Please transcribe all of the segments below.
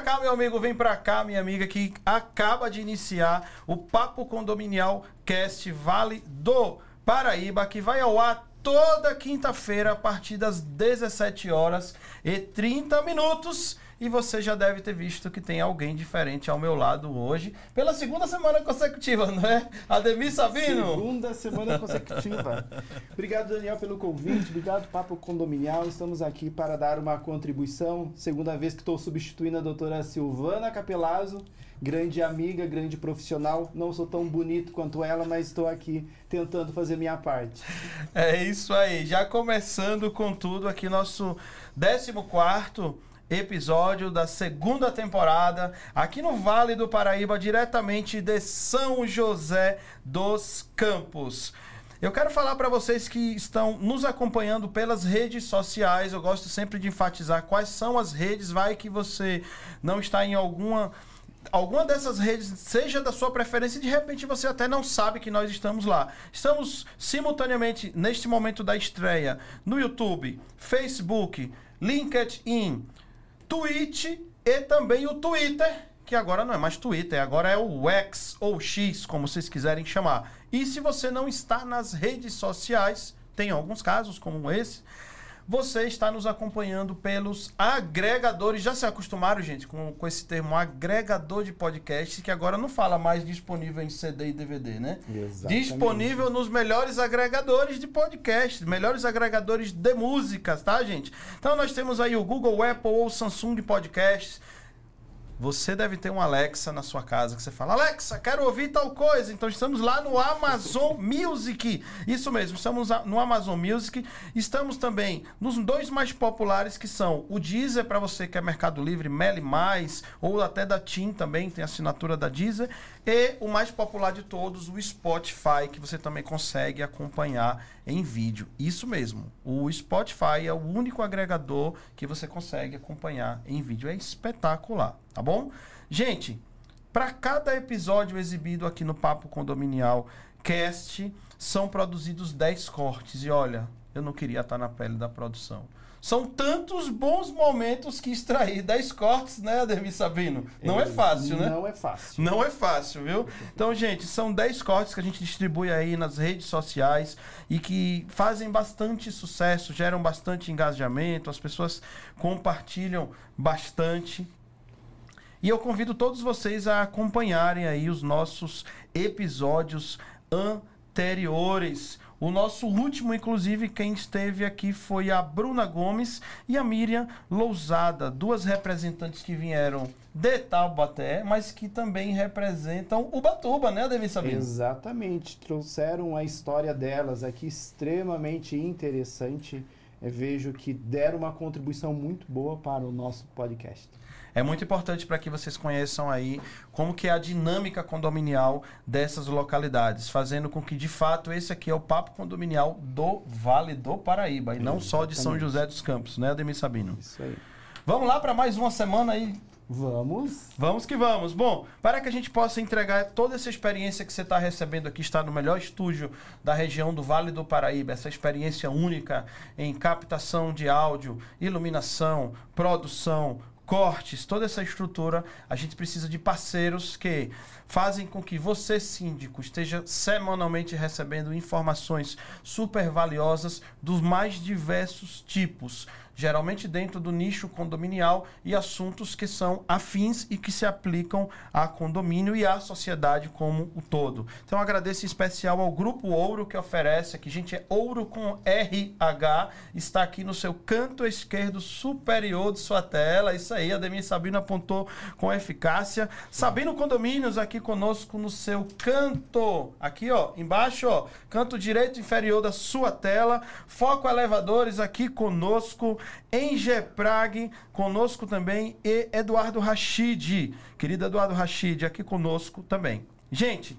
pra cá, meu amigo, vem pra cá, minha amiga, que acaba de iniciar o Papo Condominial Cast Vale do Paraíba, que vai ao ar toda quinta-feira a partir das 17h30. E você já deve ter visto que tem alguém diferente ao meu lado hoje, pela segunda semana consecutiva, não é? Ademir Sabino? Segunda semana consecutiva. Obrigado, Daniel, pelo convite. Obrigado, Papo Condominial. Estamos aqui para dar uma contribuição. Segunda vez que estou substituindo a doutora Silvana Capelazzo, grande amiga, grande profissional. Não sou tão bonito quanto ela, mas estou aqui tentando fazer minha parte. É isso aí. Já começando com tudo aqui, nosso 14º episódio da segunda temporada, aqui no Vale do Paraíba, diretamente de São José dos Campos. Eu quero falar para vocês que estão nos acompanhando pelas redes sociais. Eu gosto sempre de enfatizar quais são as redes. Vai que você não está em alguma dessas redes, seja da sua preferência, e de repente você até não sabe que nós estamos lá. Estamos simultaneamente, neste momento da estreia, no YouTube, Facebook, LinkedIn, Twitch e também o Twitter, que agora não é mais Twitter, agora é o X ou X, como vocês quiserem chamar. E se você não está nas redes sociais, tem alguns casos como esse, você está nos acompanhando pelos agregadores. Já se acostumaram, gente, com esse termo agregador de podcast, que agora não fala mais disponível em CD e DVD, né? Exatamente. Disponível nos melhores agregadores de podcast, melhores agregadores de músicas, tá, gente? Então nós temos aí o Google, Apple ou Samsung Podcasts. Você deve ter um Alexa na sua casa, que você fala, Alexa, quero ouvir tal coisa. Então estamos lá no Amazon Music. Isso mesmo, estamos no Amazon Music. Estamos também nos dois mais populares, que são o Deezer, para você que é Mercado Livre, Meli Mais, ou até da TIM também, tem assinatura da Deezer. E o mais popular de todos, o Spotify, que você também consegue acompanhar em vídeo. Isso mesmo, o Spotify é o único agregador que você consegue acompanhar em vídeo. É espetacular, tá bom? Gente, para cada episódio exibido aqui no Papo Condominial Cast, são produzidos 10 cortes. E olha, eu não queria estar na pele da produção. São tantos bons momentos que extrair 10 cortes, né, Ademir Sabino? Não é fácil, né? Não é fácil. Não é fácil, viu? Então, gente, são 10 cortes que a gente distribui aí nas redes sociais e que fazem bastante sucesso, geram bastante engajamento, as pessoas compartilham bastante. E eu convido todos vocês a acompanharem aí os nossos episódios anteriores. O nosso último, inclusive, quem esteve aqui foi a Bruna Gomes e a Miriam Lousada, duas representantes que vieram de Taubaté, mas que também representam Ubatuba, né, Ademir Sabino? Exatamente, trouxeram a história delas aqui extremamente interessante. Eu vejo que deram uma contribuição muito boa para o nosso podcast. É muito importante para que vocês conheçam aí como que é a dinâmica condominial dessas localidades, fazendo com que, de fato, esse aqui é o Papo Condominial do Vale do Paraíba, e não só de São José dos Campos, né, Ademir Sabino? Isso aí. Vamos lá para mais uma semana aí? Vamos. Vamos que vamos. Bom, para que a gente possa entregar toda essa experiência que você está recebendo aqui, está no melhor estúdio da região do Vale do Paraíba, essa experiência única em captação de áudio, iluminação, produção, cortes, toda essa estrutura, a gente precisa de parceiros que fazem com que você, síndico, esteja semanalmente recebendo informações super valiosas dos mais diversos tipos, geralmente dentro do nicho condominial, e assuntos que são afins e que se aplicam a condomínio e à sociedade como um todo. Então agradeço em especial ao Grupo Ouro, que oferece aqui, gente, é Ouro com RH, está aqui no seu canto esquerdo superior de sua tela. Isso aí, Ademir Sabino apontou com eficácia. Sabino Condomínios aqui conosco no seu canto, aqui ó, embaixo ó, canto direito inferior da sua tela. Foco Elevadores aqui conosco, Engeprag conosco também, e Eduardo Rachid, querido Eduardo Rachid, aqui conosco também. Gente,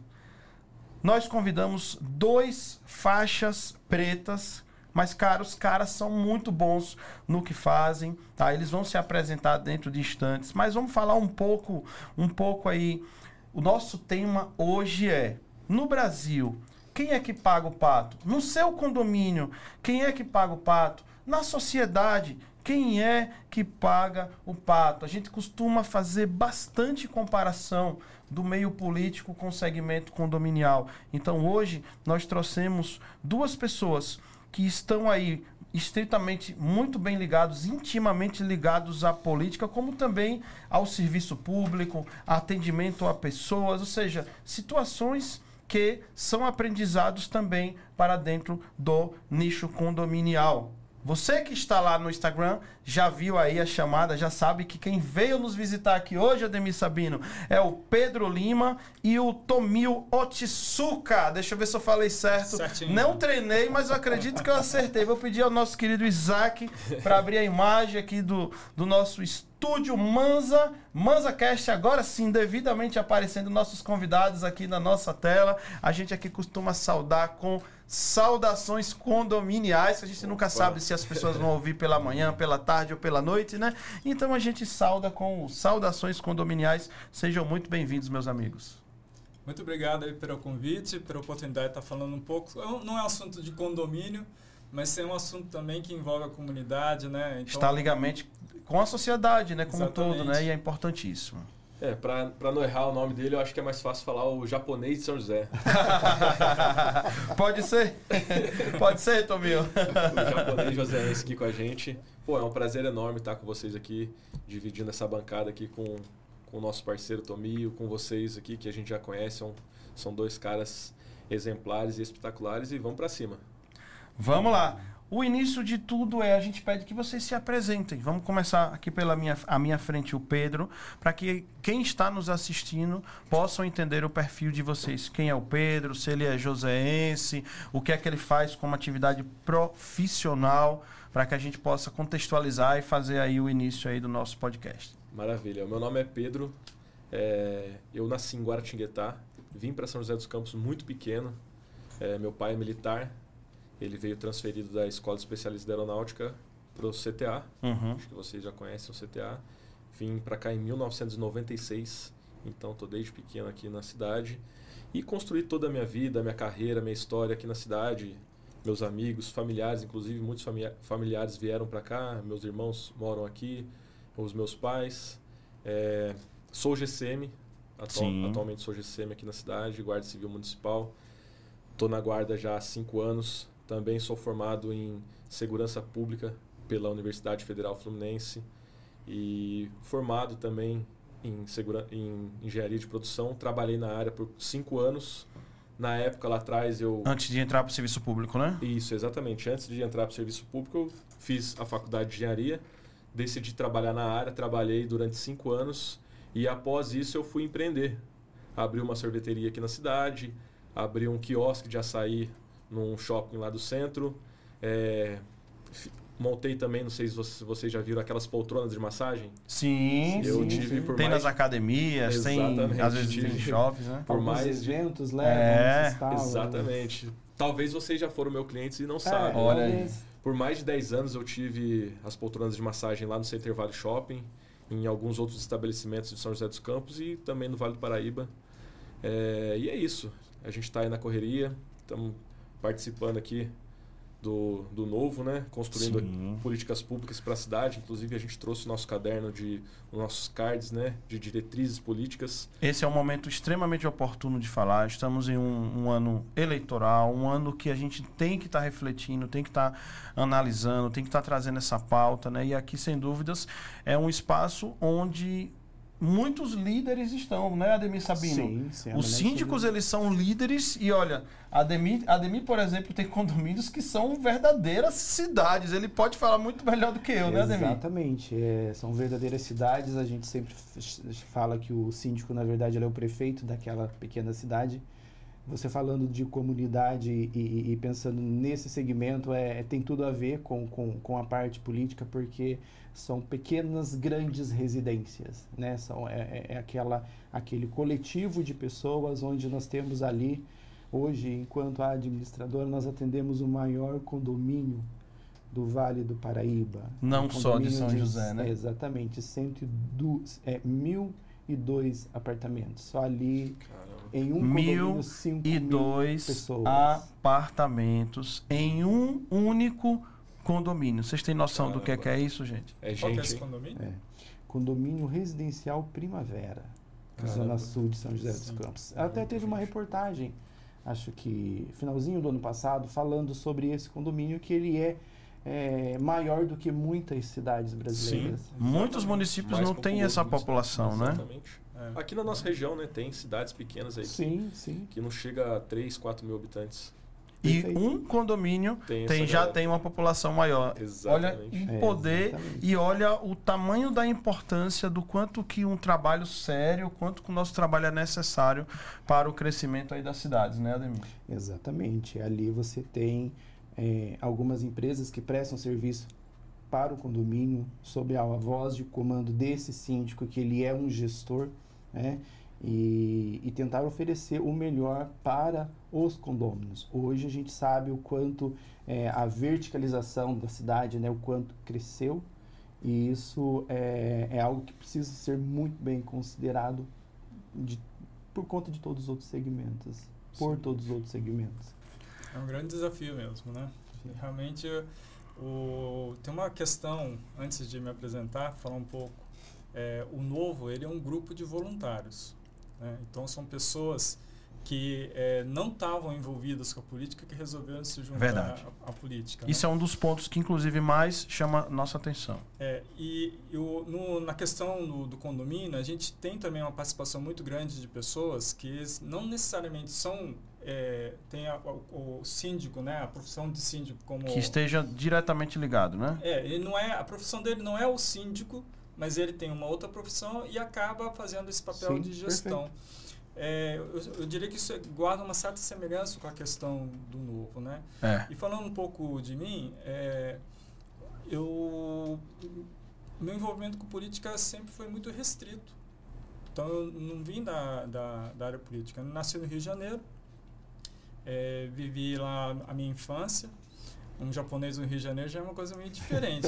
nós convidamos 2 faixas pretas, mas, cara, os caras são muito bons no que fazem, tá? Eles vão se apresentar dentro de instantes, mas vamos falar um pouco aí. O nosso tema hoje é, no Brasil, quem é que paga o pato? No seu condomínio, quem é que paga o pato? Na sociedade, Quem é que paga o pato? A gente costuma fazer bastante comparação do meio político com o segmento condominial. Então, hoje, nós trouxemos duas pessoas que estão aí estritamente muito bem ligados, intimamente ligados à política, como também ao serviço público, atendimento a pessoas, ou seja, situações que são aprendizados também para dentro do nicho condominial. Você que está lá no Instagram já viu aí a chamada, já sabe que quem veio nos visitar aqui hoje, Ademir Sabino, é o Pedro Lima e o Tomio Otsuka. Deixa eu ver se eu falei certo. Certinho. Não treinei, mas eu acredito que eu acertei. Vou pedir ao nosso querido Isaac para abrir a imagem aqui do nosso estúdio ManzaCast, agora sim, devidamente aparecendo nossos convidados aqui na nossa tela. A gente aqui costuma saudar com saudações condominiais, que a gente nunca sabe se as pessoas vão ouvir pela manhã, pela tarde ou pela noite, né? Então a gente sauda com saudações condominiais. Sejam muito bem-vindos, meus amigos. Muito obrigado aí pelo convite, pela oportunidade de estar falando um pouco. Não é um assunto de condomínio, mas é um assunto também que envolve a comunidade, né? Então, está ligamento com a sociedade, né? Como um todo, exatamente. né? E é importantíssimo. Pra não errar o nome dele, eu acho que é mais fácil falar o japonês de São José. Pode ser? Pode ser, Tomio? O japonês joseense aqui com a gente. Pô, é um prazer enorme estar com vocês aqui, dividindo essa bancada aqui com o nosso parceiro Tomio, com vocês aqui, que a gente já conhece. São dois caras exemplares e espetaculares e vamos pra cima. Vamos lá. O início de tudo a gente pede que vocês se apresentem. Vamos começar aqui pela minha frente, o Pedro, para que quem está nos assistindo possam entender o perfil de vocês. Quem é o Pedro, se ele é joseense, o que é que ele faz como atividade profissional, para que a gente possa contextualizar e fazer aí o início aí do nosso podcast. Maravilha. O meu nome é Pedro. Eu nasci em Guaratinguetá, vim para São José dos Campos muito pequeno. Meu pai é militar. Ele veio transferido da Escola Especialista de Aeronáutica para o CTA. Acho que vocês já conhecem o CTA. Vim para cá em 1996, então estou desde pequeno aqui na cidade. E construí toda a minha vida, minha carreira, minha história aqui na cidade. Meus amigos, familiares, inclusive muitos familiares vieram para cá. Meus irmãos moram aqui, os meus pais. Sou GCM, atualmente sou GCM aqui na cidade, Guarda Civil Municipal. Estou na guarda já há 5 anos. Também sou formado em Segurança Pública pela Universidade Federal Fluminense e formado também em Engenharia de Produção. Trabalhei na área por 5 anos. Na época, lá atrás, Antes de entrar para o serviço público, né? Isso, exatamente. Antes de entrar para o serviço público, eu fiz a faculdade de Engenharia, decidi trabalhar na área, trabalhei durante 5 anos e após isso eu fui empreender. Abri uma sorveteria aqui na cidade, abri um quiosque de açaí num shopping lá do centro. Montei também, não sei se vocês já viram aquelas poltronas de massagem. Sim, eu tive por tem mais... nas academias, tem às vezes tem shoppings, né? Por Alguns mais eventos levam, exatamente. Talvez vocês já foram meu cliente e não sabem. Olha aí. Por mais de 10 anos eu tive as poltronas de massagem lá no Center Valley Shopping, em alguns outros estabelecimentos de São José dos Campos e também no Vale do Paraíba. E é isso. A gente está aí na correria, estamos participando aqui do novo, né? Construindo políticas públicas para a cidade. Inclusive, a gente trouxe o nosso caderno os nossos cards, né? De diretrizes políticas. Esse é um momento extremamente oportuno de falar. Estamos em um ano eleitoral, um ano que a gente tem que estar refletindo, tem que estar analisando, tem que estar trazendo essa pauta, né? E aqui, sem dúvidas, é um espaço onde muitos líderes estão, né, Ademir Sabino? Sim. Os síndicos, eles são líderes e, olha, Ademir, por exemplo, tem condomínios que são verdadeiras cidades. Ele pode falar muito melhor do que eu, né, Ademir? Exatamente. São verdadeiras cidades. A gente sempre fala que o síndico, na verdade, ele é o prefeito daquela pequena cidade. Você falando de comunidade e pensando nesse segmento, tem tudo a ver com a parte política, porque são pequenas, grandes residências, né? Aquele coletivo de pessoas onde nós temos ali, hoje, enquanto administrador, nós atendemos o maior condomínio do Vale do Paraíba. Não só de São José, né? Exatamente, 1.002 apartamentos. Só ali, em um condomínio, 5.000 pessoas. apartamentos em um único condomínio. Vocês têm noção do que é isso, gente? É Qual que é gente, esse hein? condomínio? Condomínio Residencial Primavera, na Caramba. zona sul de São José dos Sim. Campos. Até teve uma reportagem, acho que finalzinho do ano passado, falando sobre esse condomínio, que ele é maior do que muitas cidades brasileiras. Muitos municípios Mais não têm essa populoso, população, né? Exatamente. É. Aqui na nossa região, né, tem cidades pequenas aí Sim, sim. que não chega a 3, 4 mil habitantes. E Perfeito. um condomínio Tem essa já galera. tem uma população maior. Exatamente. Olha o poder exatamente. e olha o tamanho da importância do quanto que um trabalho sério, quanto que o nosso trabalho é necessário para o crescimento aí das cidades, né, Ademir? Exatamente. Ali você tem algumas empresas que prestam serviço para o condomínio, sob a voz de comando desse síndico, que ele é um gestor, né? E tentar oferecer o melhor para os condôminos. Hoje a gente sabe o quanto a verticalização da cidade, né, o quanto cresceu, e isso é algo que precisa ser muito bem considerado por conta de todos os outros segmentos, por Sim. todos os outros segmentos. É um grande desafio mesmo, né? Realmente, tem uma questão, antes de me apresentar, falar um pouco. O Novo, ele é um grupo de voluntários, né? Então, são pessoas que não estavam envolvidas com a política, que resolveram se juntar Verdade. à política. Isso é um dos pontos que, inclusive, mais chama nossa atenção. Na questão do condomínio, a gente tem também uma participação muito grande de pessoas que não necessariamente são tem o síndico, né, a profissão de síndico como Que esteja diretamente ligado, né? ele não é, a profissão dele não é o síndico, mas ele tem uma outra profissão e acaba fazendo esse papel Sim, de gestão. Eu diria que isso guarda uma certa semelhança com a questão do Novo, né? E falando um pouco de mim, meu envolvimento com política sempre foi muito restrito. Então, eu não vim da área política. Eu nasci no Rio de Janeiro, vivi lá a minha infância. Um japonês no Rio de Janeiro já é uma coisa meio diferente.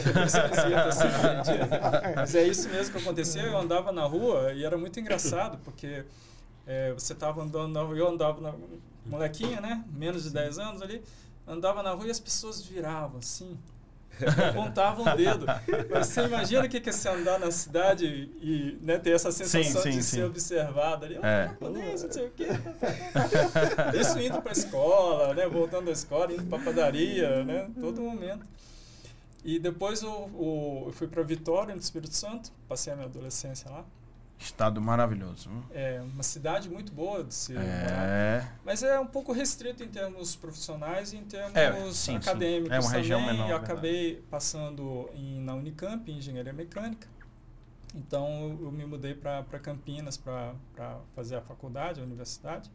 Mas é isso mesmo que acontecia. Eu andava na rua e era muito engraçado, porque você estava andando na rua, eu andava na molequinha, né? Menos de 10 anos ali, andava na rua e as pessoas viravam assim, apontavam o dedo. Você imagina o que é você andar na cidade e, né, ter essa sensação de ser observado ali. Japonês, não sei o quê. Isso indo para a escola, né? Voltando da escola, indo para a padaria, né? Todo momento. E depois eu fui para Vitória, no Espírito Santo, passei a minha adolescência lá. Estado maravilhoso. É uma cidade muito boa de se morar, mas é um pouco restrito em termos profissionais e em termos acadêmicos. É uma região também. menor. Eu acabei passando na Unicamp, em engenharia mecânica. Então eu me mudei para Campinas para fazer a faculdade, a universidade.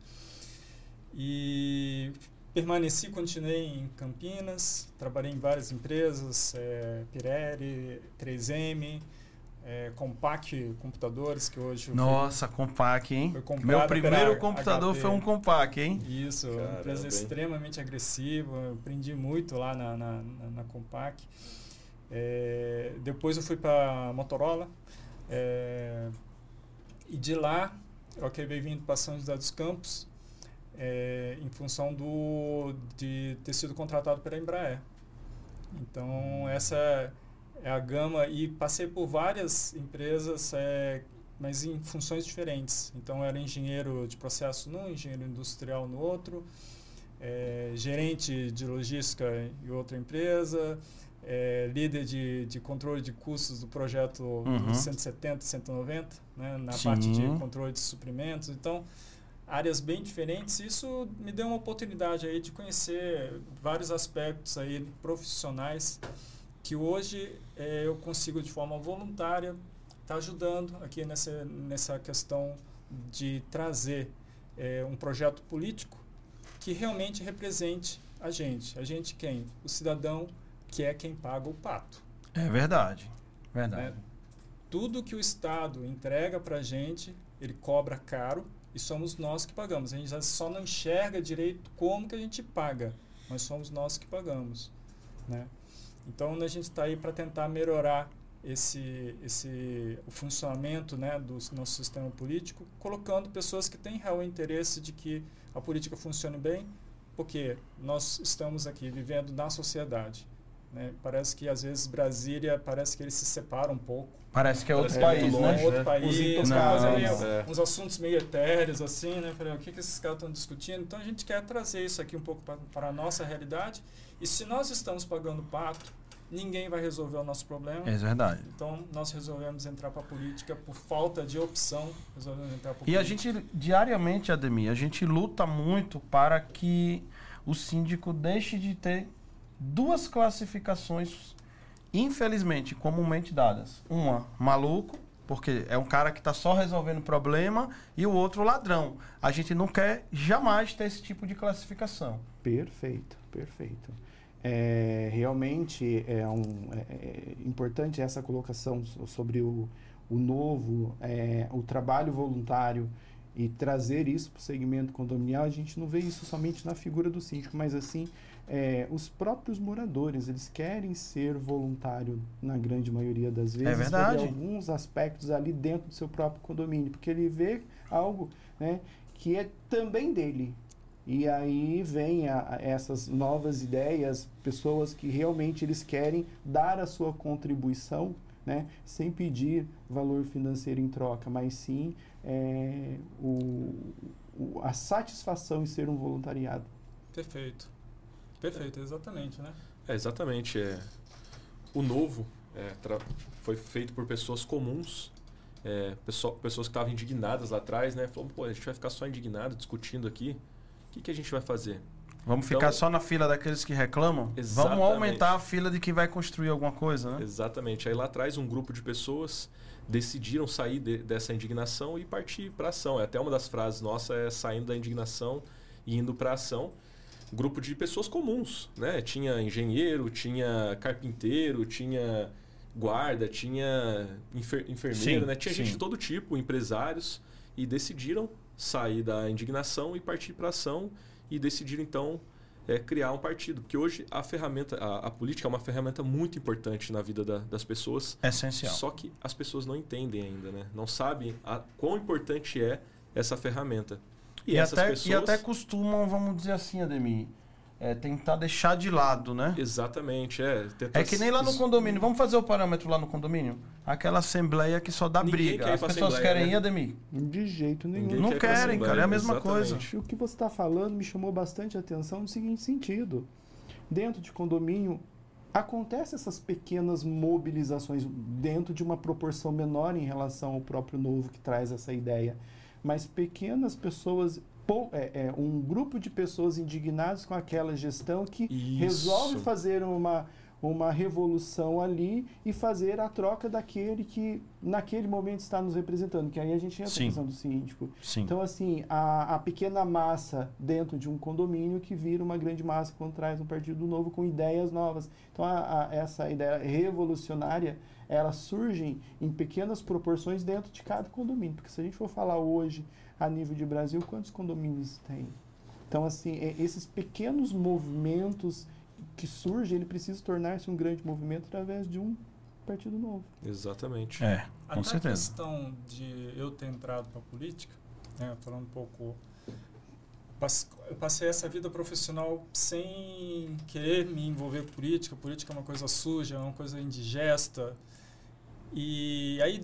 E continuei em Campinas, trabalhei em várias empresas, Pirelli, 3M, Compaq Computadores, que hoje... Nossa, Compaq, hein? Meu primeiro computador foi um Compaq, hein? Isso, uma empresa extremamente agressiva, eu aprendi muito lá na Compaq. Depois eu fui para Motorola, e de lá eu acabei vindo para São José dos Campos, em função de ter sido contratado pela Embraer. Então, essa é a gama, e passei por várias empresas, mas em funções diferentes. Então, era engenheiro de processo num, engenheiro industrial no outro, gerente de logística em outra empresa, líder de controle de custos do projeto 170, 190, né, na parte de controle de suprimentos. Então, áreas bem diferentes. Isso me deu uma oportunidade aí de conhecer vários aspectos aí profissionais que hoje eu consigo, de forma voluntária, estar ajudando aqui nessa questão de trazer um projeto político que realmente represente a gente. A gente quem? O cidadão, que é quem paga o pato. É verdade. Né? Tudo que o Estado entrega para a gente, ele cobra caro e somos nós que pagamos. A gente só não enxerga direito como que a gente paga, mas somos nós que pagamos, né? Então, a gente está aí para tentar melhorar o funcionamento, né, do nosso sistema político, colocando pessoas que têm real interesse de que a política funcione bem, porque nós estamos aqui vivendo na sociedade. né? Parece que às vezes Brasília, parece que ele se separa um pouco. Parece que é outro Parece país, muito né? longe, Outro país, Não. uns assuntos meio etéreos, assim, né? Falei, o que esses caras estão discutindo? Então a gente quer trazer isso aqui um pouco para a nossa realidade. E se nós estamos pagando pato, ninguém vai resolver o nosso problema. É verdade. Então nós resolvemos entrar para a política por falta de opção. Resolvemos entrar para E a gente, diariamente, Ademir, a gente luta muito para que o síndico deixe de ter duas classificações, infelizmente, comumente dadas. Uma, maluco, porque é um cara que está só resolvendo problema, e o outro, ladrão. A gente não quer jamais ter esse tipo de classificação. Perfeito, perfeito. Realmente é importante essa colocação sobre o novo, o trabalho voluntário e trazer isso para o segmento condominial. A gente não vê isso somente na figura do síndico, mas assim, os próprios moradores, eles querem ser voluntário na grande maioria das vezes. É verdade. Sobre alguns aspectos ali dentro do seu próprio condomínio, porque ele vê algo, né, que é também dele. E aí vem essas novas ideias, pessoas que realmente eles querem dar a sua contribuição, né, sem pedir valor financeiro em troca, mas sim a satisfação em ser um voluntariado. Perfeito. Perfeito, exatamente, né? Exatamente. O novo foi feito por pessoas comuns, pessoas que estavam indignadas lá atrás, né? Falaram, pô, a gente vai ficar só indignado, discutindo aqui. O que a gente vai fazer? Vamos ficar só na fila daqueles que reclamam? Exatamente. Vamos aumentar a fila de quem vai construir alguma coisa, né? Exatamente. Aí lá atrás um grupo de pessoas decidiram sair dessa indignação e partir para a ação. Até uma das frases nossa é saindo da indignação e indo para a ação. Grupo de pessoas comuns, né? Tinha engenheiro, tinha carpinteiro, tinha guarda, tinha enfermeiro, sim, né? Tinha gente de todo tipo, empresários, e decidiram sair da indignação e partir para a ação, e decidiram então criar um partido, porque hoje a política é uma ferramenta muito importante na vida das pessoas. Essencial. Só que as pessoas não entendem ainda, né? Não sabem quão importante é essa ferramenta. E até costumam, vamos dizer assim, Ademir, tentar deixar de lado, né? Exatamente, É que nem lá no condomínio. Vamos fazer o parâmetro lá no condomínio? Aquela assembleia que só dá briga. As pessoas querem ir, Ademir? De jeito nenhum. Não querem, cara. É a mesma coisa. O que você está falando me chamou bastante atenção no seguinte sentido. Dentro de condomínio, acontecem essas pequenas mobilizações dentro de uma proporção menor em relação ao próprio novo que traz essa ideia. Mas pequenas pessoas, um grupo de pessoas indignadas com aquela gestão que resolve fazer uma revolução ali e fazer a troca daquele que naquele momento está nos representando, que aí a gente entra na questão do síndico. Sim. Então, assim, a pequena massa dentro de um condomínio que vira uma grande massa quando traz um partido novo com ideias novas. Então, essa ideia revolucionária, ela surge em pequenas proporções dentro de cada condomínio. Porque se a gente for falar hoje, a nível de Brasil, quantos condomínios tem? Então, assim, esses pequenos movimentos que surgem, ele precisa tornar-se um grande movimento através de um partido novo. Exatamente. Com certeza. A questão de eu ter entrado para a política, né, falando um pouco... Eu passei essa vida profissional sem querer me envolver com política. Política é uma coisa suja, é uma coisa indigesta. E aí, em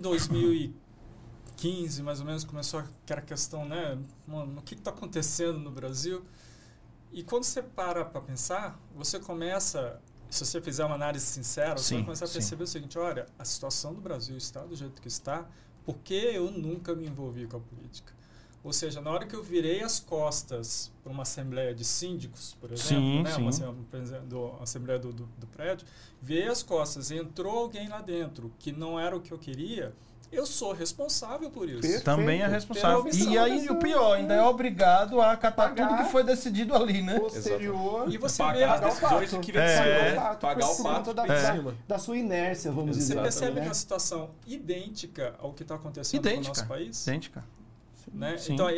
2015, mais ou menos, começou aquela questão, né? Mano, o que está acontecendo no Brasil? E quando você para pensar, você começa, se você fizer uma análise sincera, você vai começar a perceber o seguinte: olha, a situação do Brasil está do jeito que está, porque eu nunca me envolvi com a política. Ou seja, na hora que eu virei as costas para uma assembleia de síndicos, por exemplo, uma assembleia do prédio, virei as costas e entrou alguém lá dentro que não era o que eu queria, eu sou responsável por isso. Perfeito. Também é responsável. E aí, o pior, ainda é obrigado a acatar tudo que foi decidido ali, né? Posterior. E você pagar vê as decisões que vem de cima. Pagar o pato da sua inércia, vamos dizer. Você percebe que é uma situação idêntica ao que está acontecendo no nosso país? Idêntica. Né? Então,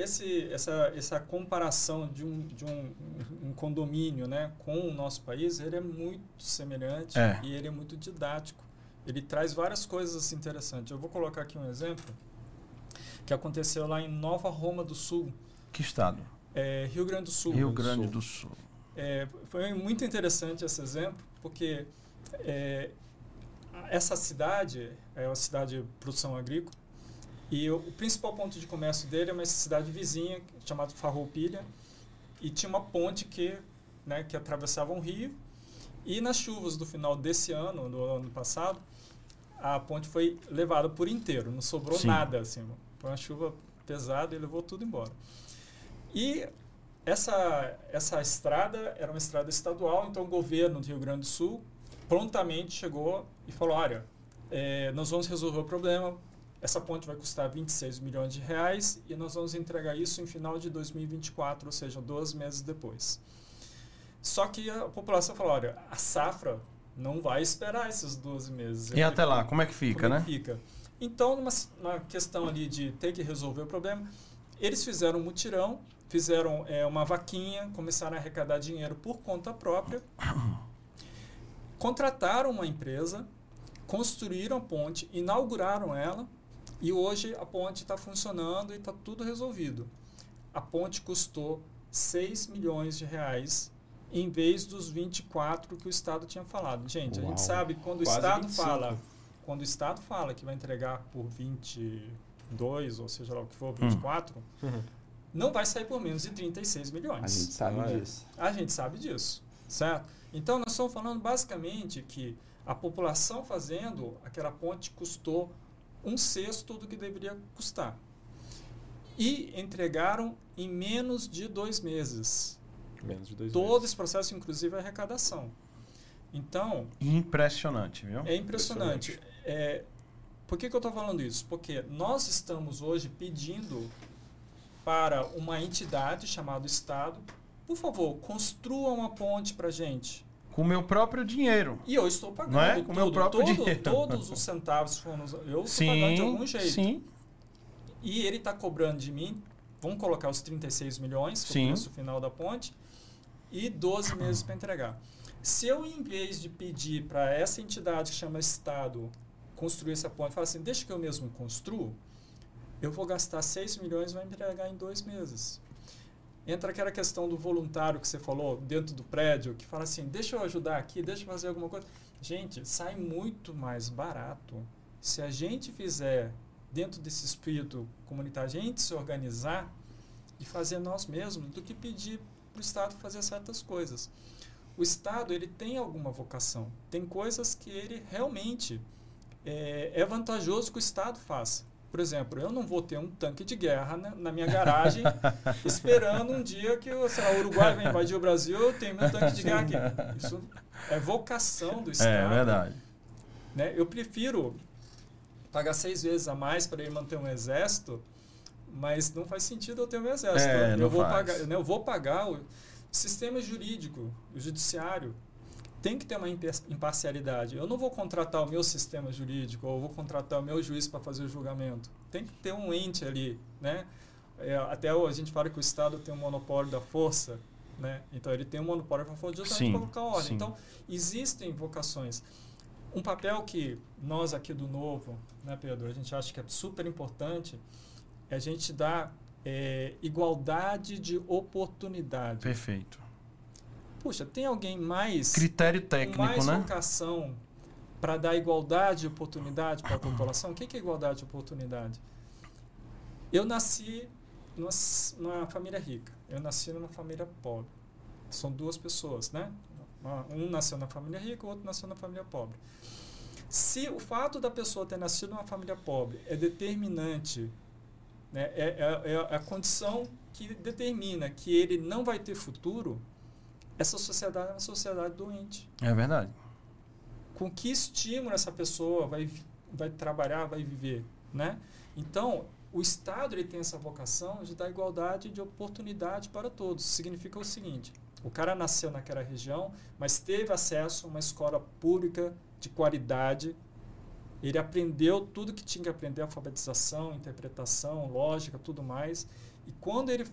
essa comparação de um condomínio, né, com o nosso país, ele é muito semelhante e ele é muito didático. Ele traz várias coisas interessantes. Eu vou colocar aqui um exemplo que aconteceu lá em Nova Roma do Sul. Que estado? Rio Grande do Sul. Rio Grande do Sul. foi muito interessante esse exemplo, porque essa cidade é uma cidade de produção agrícola, e o principal ponto de comércio dele é uma cidade vizinha, chamada Farroupilha, e tinha uma ponte que atravessava um rio, e nas chuvas do final desse ano, do ano passado, a ponte foi levada por inteiro, não sobrou nada, assim, foi uma chuva pesada e levou tudo embora. E essa estrada era uma estrada estadual, então o governo do Rio Grande do Sul prontamente chegou e falou, olha, nós vamos resolver o problema, essa ponte vai custar 26 milhões de reais e nós vamos entregar isso em final de 2024, ou seja, 12 meses depois. Só que a população falou, olha, a safra não vai esperar esses 12 meses. E até lá, como é que fica, né? Então, numa questão ali de ter que resolver o problema, eles fizeram um mutirão, fizeram uma vaquinha, começaram a arrecadar dinheiro por conta própria, contrataram uma empresa, construíram a ponte, inauguraram ela, e hoje a ponte está funcionando e está tudo resolvido. A ponte custou 6 milhões de reais em vez dos 24 que o Estado tinha falado. Gente, a gente sabe quando o Estado fala que vai entregar por 22, ou seja lá o que for, 24, não vai sair por menos de 36 milhões. A gente sabe disso. A gente sabe disso, certo? Então, nós estamos falando basicamente que a população fazendo aquela ponte custou 1/6 do que deveria custar. E entregaram em menos de 2 meses. Menos de 2 Todo meses. esse processo, inclusive, é arrecadação. Então... Impressionante, viu? É impressionante. Por que eu estou falando isso? Porque nós estamos hoje pedindo para uma entidade chamada Estado, por favor, construa uma ponte para a gente. Com o meu próprio dinheiro. E eu estou pagando. Não é? Com o meu próprio dinheiro. Todos os centavos foram... Eu estou pagando de algum jeito. Sim. E ele está cobrando de mim, vamos colocar os 36 milhões, que é o preço final da ponte, e 12 meses para entregar. Se eu, em vez de pedir para essa entidade que chama Estado construir essa ponte, falar assim, deixa que eu mesmo construo, eu vou gastar 6 milhões e vai entregar em 2 meses. Entra aquela questão do voluntário que você falou dentro do prédio, que fala assim, deixa eu ajudar aqui, deixa eu fazer alguma coisa. Gente, sai muito mais barato se a gente fizer, dentro desse espírito comunitário, a gente se organizar e fazer nós mesmos, do que pedir para o Estado fazer certas coisas. O Estado, ele tem alguma vocação. Tem coisas que ele realmente é vantajoso que o Estado faça. Por exemplo, eu não vou ter um tanque de guerra na minha garagem esperando um dia que o Uruguai vai invadir o Brasil, eu tenho meu tanque de guerra aqui. Isso é vocação do Estado. É verdade. Né? Eu prefiro pagar 6 vezes a mais para ele manter um exército, mas não faz sentido eu ter um exército. Eu vou pagar o sistema jurídico, o judiciário. Tem que ter uma imparcialidade. Eu não vou contratar o meu sistema jurídico ou vou contratar o meu juiz para fazer o julgamento. Tem que ter um ente ali, né? Até a gente fala que o Estado tem um monopólio da força, né? Então ele tem um monopólio da força justamente para colocar ordem. Então existem vocações. Um papel que nós aqui do Novo, né, Pedro, a gente acha que é super importante é a gente dar igualdade de oportunidade. Perfeito. Puxa, tem alguém mais... Critério técnico, mais né? vocação para dar igualdade de oportunidade para a população? O que é igualdade de oportunidade? Eu nasci numa família rica. Eu nasci numa família pobre. São 2 pessoas, né? Um nasceu na família rica, o outro nasceu na família pobre. Se o fato da pessoa ter nascido numa família pobre é determinante, né? É a condição que determina que ele não vai ter futuro, essa sociedade é uma sociedade doente. É verdade. Com que estímulo essa pessoa vai trabalhar, vai viver, né? Então, o Estado ele tem essa vocação de dar igualdade de oportunidade para todos. Significa o seguinte, o cara nasceu naquela região, mas teve acesso a uma escola pública de qualidade, ele aprendeu tudo que tinha que aprender, alfabetização, interpretação, lógica, tudo mais, e quando ele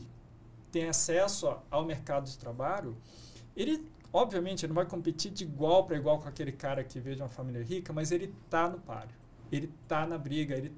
tem acesso ao mercado de trabalho, ele, obviamente, ele não vai competir de igual para igual com aquele cara que veio de uma família rica, mas ele está no páreo, ele está na briga, ele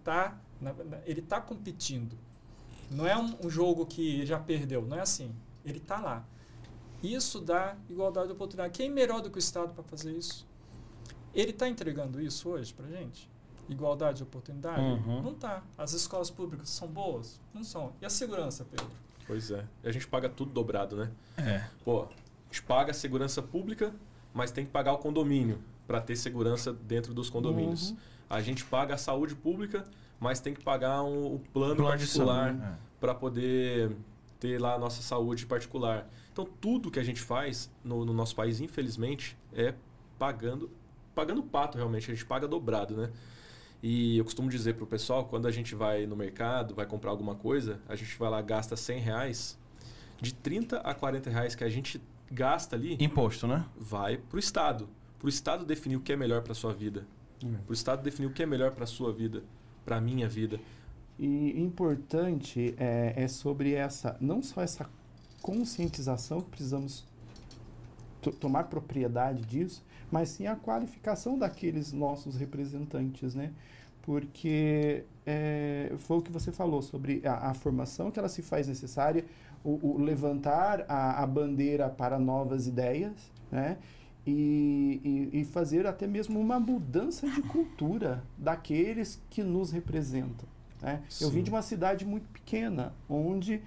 está competindo. Não é um jogo que já perdeu, não é assim. Ele está lá. Isso dá igualdade de oportunidade. Quem melhor do que o Estado para fazer isso? Ele está entregando isso hoje para a gente? Igualdade de oportunidade? Não está. As escolas públicas são boas? Não são. E a segurança, Pedro? Pois é. E a gente paga tudo dobrado, né? É. Pô, a gente paga a segurança pública, mas tem que pagar o condomínio para ter segurança dentro dos condomínios. A gente paga a saúde pública, mas tem que pagar o plano particular para poder ter lá a nossa saúde particular. Então, tudo que a gente faz no nosso país, infelizmente, é pagando pato, realmente. A gente paga dobrado, né? E eu costumo dizer para o pessoal, quando a gente vai no mercado, vai comprar alguma coisa, a gente vai lá, gasta R$100, de 30 a 40 reais que a gente gasta ali... Imposto, né? Vai para o Estado. Para o Estado definir o que é melhor para a sua vida. Para o Estado definir o que é melhor para a sua vida, para a minha vida. E importante é sobre não só essa conscientização que precisamos tomar propriedade disso, mas sim a qualificação daqueles nossos representantes, né? Porque foi o que você falou sobre a formação que ela se faz necessária, o levantar a bandeira para novas ideias, né? E fazer até mesmo uma mudança de cultura daqueles que nos representam, né? Eu vim de uma cidade muito pequena, onde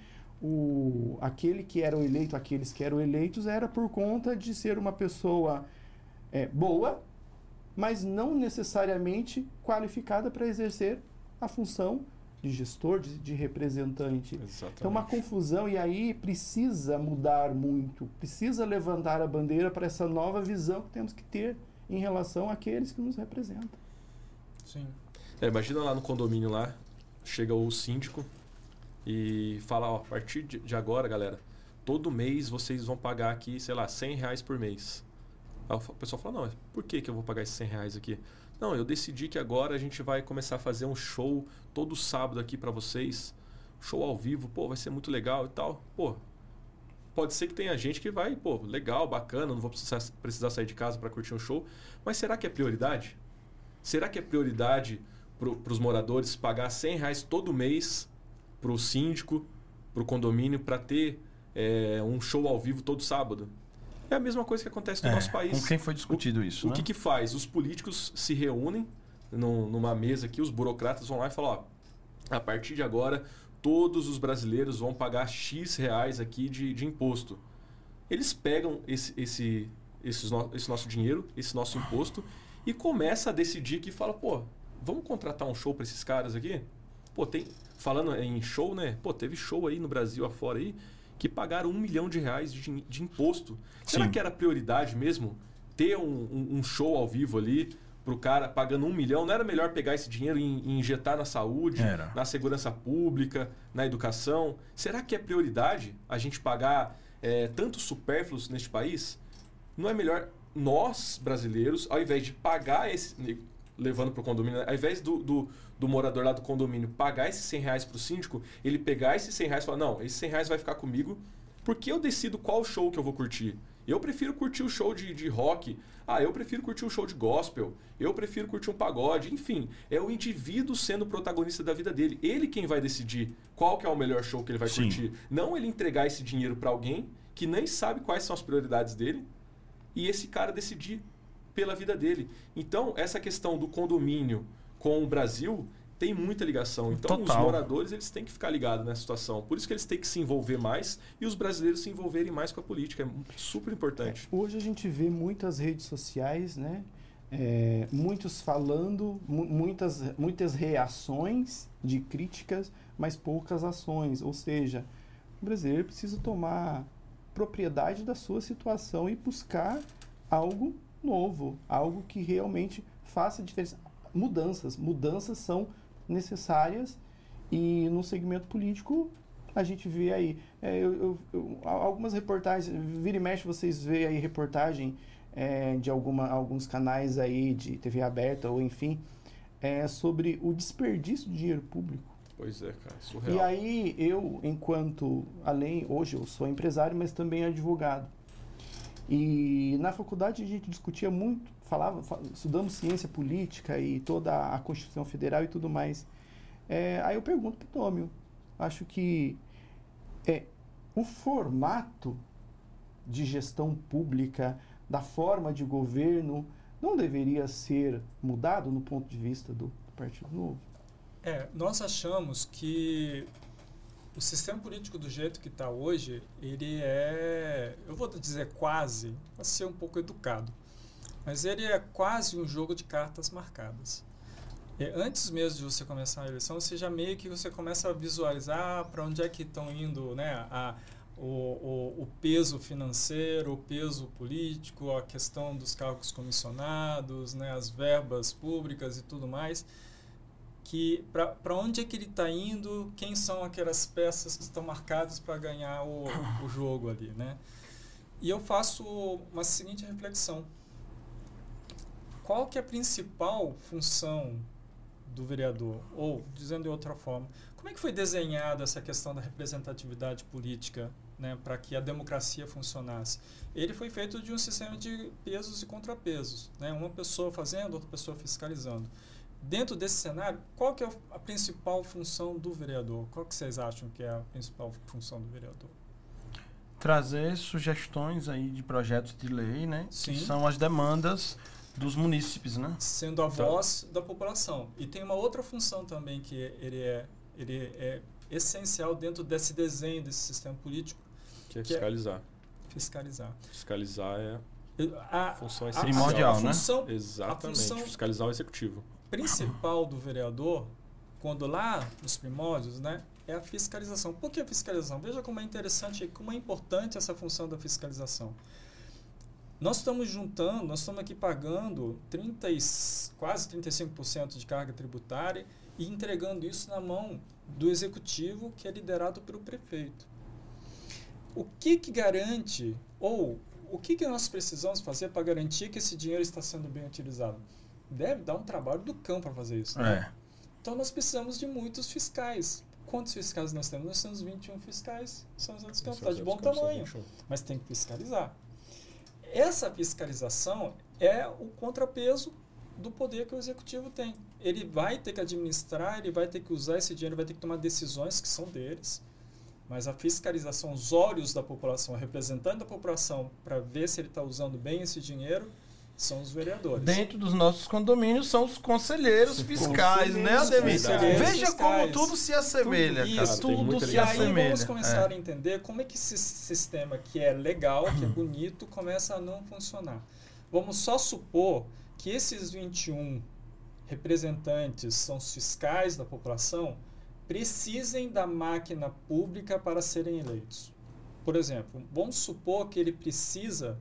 aqueles que eram eleitos era por conta de ser uma pessoa boa, mas não necessariamente qualificada para exercer a função de gestor, de representante. Exatamente. Então, uma confusão, e aí precisa mudar muito, precisa levantar a bandeira para essa nova visão que temos que ter em relação àqueles que nos representam. Sim. Imagina lá no condomínio lá, chega o síndico e fala, ó, a partir de agora, galera, todo mês vocês vão pagar aqui, sei lá, R$100 por mês. Aí o pessoal fala, não, mas por que eu vou pagar esses R$100 aqui? Não, eu decidi que agora a gente vai começar a fazer um show todo sábado aqui para vocês. Show ao vivo, pô, vai ser muito legal e tal. Pô, pode ser que tenha gente que vai, pô, legal, bacana, não vou precisar sair de casa para curtir um show. Mas será que é prioridade? Será que é prioridade para os moradores pagar R$100 todo mês para o síndico, para o condomínio, para ter um show ao vivo todo sábado? É a mesma coisa que acontece no nosso país. Com quem foi discutido isso, né? O que faz? Os políticos se reúnem numa mesa aqui, os burocratas vão lá e falam, ó, a partir de agora, todos os brasileiros vão pagar X reais aqui de imposto. Eles pegam esse nosso dinheiro, esse nosso imposto, e começa a decidir que fala, pô, vamos contratar um show para esses caras aqui? Pô, falando em show, né? Pô, teve show aí no Brasil afora aí, que pagaram R$1 milhão de imposto. Será que era prioridade mesmo ter um show ao vivo ali para o cara pagando R$1 milhão? Não era melhor pegar esse dinheiro e injetar na saúde, na segurança pública, na educação? Será que é prioridade a gente pagar tantos supérfluos neste país? Não é melhor nós, brasileiros, ao invés de pagar levando para o condomínio, ao invés do morador lá do condomínio pagar esses R$100 para o síndico, ele pegar esses R$100 e falar, não, esses R$100 vai ficar comigo, porque eu decido qual show que eu vou curtir. Eu prefiro curtir o show de rock, eu prefiro curtir o show de gospel, eu prefiro curtir um pagode, enfim, é o indivíduo sendo o protagonista da vida dele. Ele quem vai decidir qual que é o melhor show que ele vai curtir. Não ele entregar esse dinheiro para alguém que nem sabe quais são as prioridades dele e esse cara decidir pela vida dele. Então, essa questão do condomínio com o Brasil tem muita ligação. Então, os moradores eles têm que ficar ligados nessa situação. Por isso que eles têm que se envolver mais e os brasileiros se envolverem mais com a política. É super importante. Hoje a gente vê muitas redes sociais, né? Muitos falando, muitas reações de críticas, mas poucas ações. Ou seja, o brasileiro precisa tomar propriedade da sua situação e buscar algo novo, algo que realmente faça diferença. Mudanças são necessárias e no segmento político a gente vê aí algumas reportagens, vira e mexe vocês veem aí reportagem de alguns canais aí de TV aberta ou enfim sobre o desperdício de dinheiro público. Pois é, cara, surreal. E aí hoje eu sou empresário, mas também advogado. E na faculdade a gente discutia muito, estudamos ciência política e toda a Constituição Federal e tudo mais. Aí eu pergunto para o Tômio, acho que o formato de gestão pública, da forma de governo, não deveria ser mudado no ponto de vista do Partido Novo? Nós achamos que o sistema político do jeito que está hoje, ele eu vou dizer quase, para ser um pouco educado, mas ele é quase um jogo de cartas marcadas. Antes mesmo de você começar a eleição, você começa a visualizar para onde é que estão indo, né, o peso financeiro, o peso político, a questão dos cargos comissionados, né, as verbas públicas e tudo mais, que para onde é que ele está indo, quem são aquelas peças que estão marcadas para ganhar o jogo ali, né? E eu faço uma seguinte reflexão: qual que é a principal função do vereador? Ou, dizendo de outra forma, como é que foi desenhada essa questão da representatividade política, né, para que a democracia funcionasse? Ele foi feito de um sistema de pesos e contrapesos, né? Uma pessoa fazendo, outra pessoa fiscalizando. Dentro desse cenário, qual que é a principal função do vereador? Qual que vocês acham que é a principal função do vereador? Trazer sugestões aí de projetos de lei, né? Sim. Que são as demandas dos munícipes, né? Sendo a voz da população. E tem uma outra função também que ele é essencial dentro desse desenho, desse sistema político. Que é fiscalizar. Fiscalizar. Fiscalizar é a função essencial. Primordial, né? Exatamente. Fiscalizar o executivo. Principal do vereador, quando lá nos primórdios, né, é a fiscalização. Por que a fiscalização? Veja como é interessante e como é importante essa função da fiscalização. Nós estamos aqui pagando quase 35% de carga tributária e entregando isso na mão do executivo, que é liderado pelo prefeito. O que garante, ou o que nós precisamos fazer para garantir que esse dinheiro está sendo bem utilizado? Deve dar um trabalho do cão para fazer isso. Né? Então nós precisamos de muitos fiscais. Quantos fiscais nós temos? Nós temos 21 fiscais. São os outros campos. Está de bom tamanho. Mas tem que fiscalizar. Essa fiscalização é o contrapeso do poder que o executivo tem. Ele vai ter que administrar, ele vai ter que usar esse dinheiro, vai ter que tomar decisões que são deles. Mas a fiscalização, os olhos da população, representando a população para ver se ele está usando bem esse dinheiro, são os vereadores. Dentro dos nossos condomínios são os conselheiros fiscais, né, Ademir? Veja fiscais. Como tudo se assemelha, cara. Tudo se assemelha. Aí vamos começar a entender como é que esse sistema, que é legal, que é bonito, começa a não funcionar. Vamos só supor que esses 21 representantes são os fiscais da população, precisem da máquina pública para serem eleitos. Por exemplo, vamos supor que ele precisa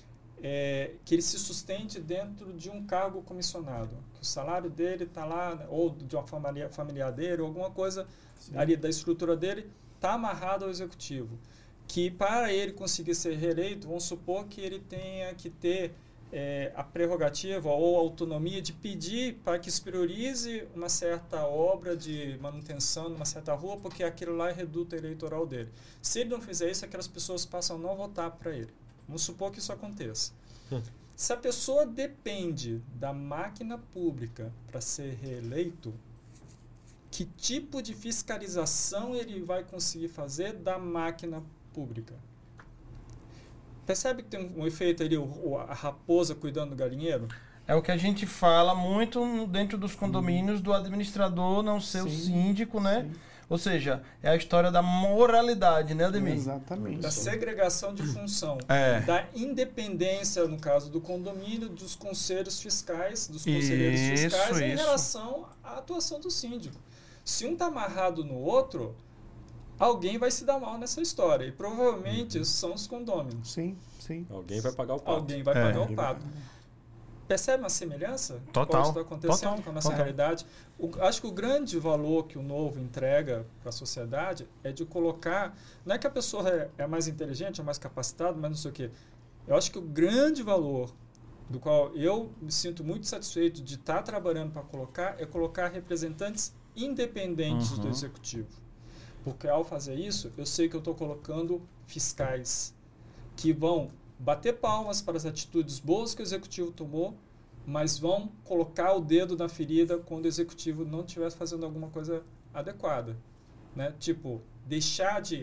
que ele se sustente dentro de um cargo comissionado, que o salário dele está lá, ou de uma familiar dele, ou alguma coisa ali da estrutura dele, está amarrado ao executivo. Que para ele conseguir ser reeleito, vamos supor que ele tenha que ter a prerrogativa ou a autonomia de pedir para que se priorize uma certa obra de manutenção numa certa rua, porque aquilo lá é reduto eleitoral dele. Se ele não fizer isso, aquelas pessoas passam a não votar para ele. Vamos supor que isso aconteça. Se a pessoa depende da máquina pública para ser reeleito, que tipo de fiscalização ele vai conseguir fazer da máquina pública? Percebe que tem um efeito ali, a raposa cuidando do galinheiro? É o que a gente fala muito dentro dos condomínios, do administrador não ser o síndico, né? Sim. Ou seja, é a história da moralidade, né, Ademir? Exatamente. Da segregação de função. Da independência, no caso do condomínio, dos conselhos fiscais, dos conselheiros fiscais, em relação à atuação do síndico. Se um está amarrado no outro, alguém vai se dar mal nessa história. E provavelmente são os condôminos. Sim, sim. Alguém vai pagar o pato. Alguém vai pagar o pato. Percebe uma semelhança? Total. Pode estar acontecendo com a nossa realidade. Acho que o grande valor que o Novo entrega para a sociedade é de colocar... Não é que a pessoa é mais inteligente, é mais capacitada, mas não sei o quê. Eu acho que o grande valor do qual eu me sinto muito satisfeito de estar trabalhando para colocar é colocar representantes independentes do executivo. Porque ao fazer isso, eu sei que eu estou colocando fiscais que vão bater palmas para as atitudes boas que o executivo tomou, mas vão colocar o dedo na ferida quando o executivo não estiver fazendo alguma coisa adequada. Né? Tipo, deixar de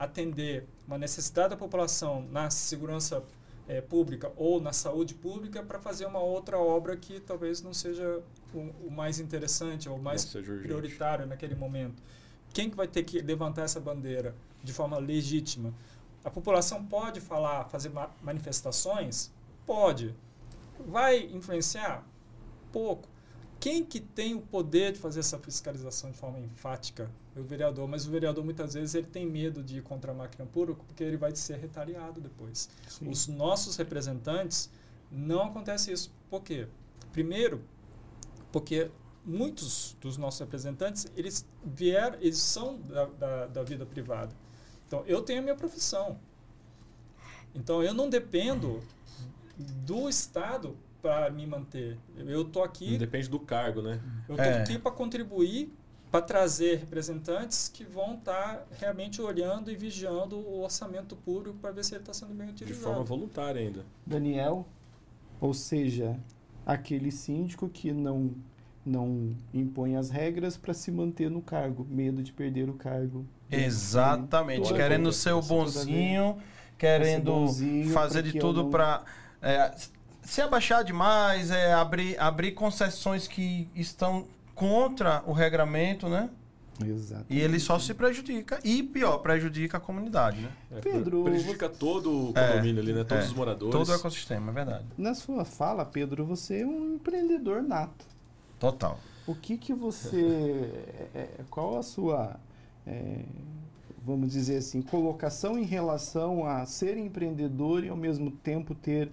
atender uma necessidade da população na segurança pública ou na saúde pública para fazer uma outra obra que talvez não seja o mais interessante ou mais prioritário naquele momento. Quem que vai ter que levantar essa bandeira de forma legítima? A população pode falar, fazer manifestações? Pode. Vai influenciar? Pouco. Quem que tem o poder de fazer essa fiscalização de forma enfática? É o vereador. Mas o vereador, muitas vezes, ele tem medo de ir contra a máquina pública porque ele vai ser retaliado depois. Sim. Os nossos representantes, não acontece isso. Por quê? Primeiro, porque muitos dos nossos representantes, eles são da vida privada. Então, eu tenho a minha profissão. Então, eu não dependo do Estado para me manter. Eu estou aqui... Depende do cargo, né? Eu estou aqui para contribuir, para trazer representantes que vão estar realmente olhando e vigiando o orçamento público para ver se ele está sendo bem utilizado. De forma voluntária ainda. Daniel, ou seja, aquele síndico que não impõe as regras para se manter no cargo, medo de perder o cargo. Exatamente, querendo ser o bonzinho, querendo fazer de tudo para... se abaixar demais, abrir concessões que estão contra o regramento, né? Exato. E ele só se prejudica. E pior, prejudica a comunidade, né? Pedro, prejudica todo o condomínio ali, né? Todos os moradores. Todo o ecossistema, é verdade. Na sua fala, Pedro, você é um empreendedor nato. Total. O que você... qual a sua... vamos dizer assim, colocação em relação a ser empreendedor e ao mesmo tempo ter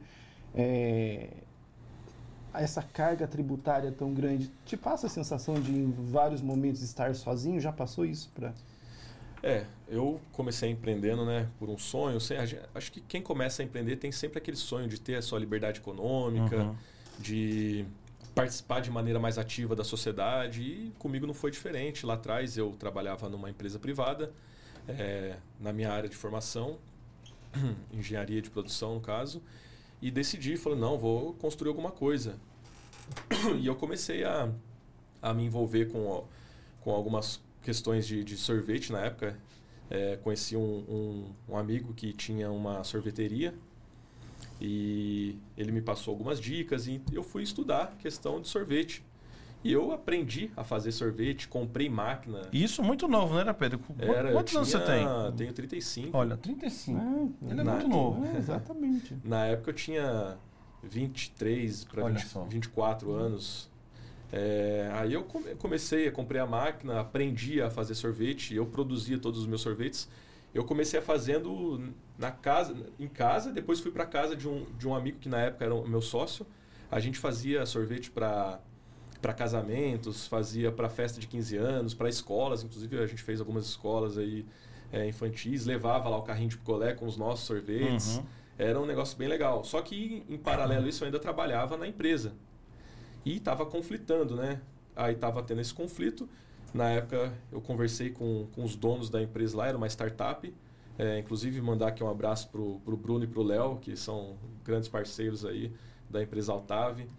essa carga tributária tão grande? Te passa a sensação de em vários momentos estar sozinho? Já passou isso para... eu comecei empreendendo, né, por um sonho. Acho que quem começa a empreender tem sempre aquele sonho de ter a sua liberdade econômica, de participar de maneira mais ativa da sociedade, e comigo não foi diferente. Lá atrás eu trabalhava numa empresa privada, na minha área de formação, engenharia de produção no caso, e decidi, falei, não, vou construir alguma coisa. E eu comecei a me envolver com algumas questões de sorvete na época. Conheci um amigo que tinha uma sorveteria e ele me passou algumas dicas e eu fui estudar questão de sorvete. E eu aprendi a fazer sorvete, comprei máquina. Isso muito novo, né, Pedro? Quantos anos você tem? Tenho 35. Olha, 35. Ele é muito novo. Exatamente. Na época eu tinha 23 para 24 anos. Aí eu comprei a máquina, aprendi a fazer sorvete, eu produzia todos os meus sorvetes. Eu comecei fazendo em casa, depois fui para casa de um amigo que na época era o meu sócio. A gente fazia sorvete para casamentos, fazia para festa de 15 anos, para escolas, inclusive a gente fez algumas escolas aí infantis, levava lá o carrinho de picolé com os nossos sorvetes. Era um negócio bem legal. Só que em paralelo a isso eu ainda trabalhava na empresa. E estava conflitando, né? Aí estava tendo esse conflito. Na época eu conversei com os donos da empresa lá, era uma startup. Inclusive mandar aqui um abraço pro Bruno e pro Léo, que são grandes parceiros aí da empresa Altave.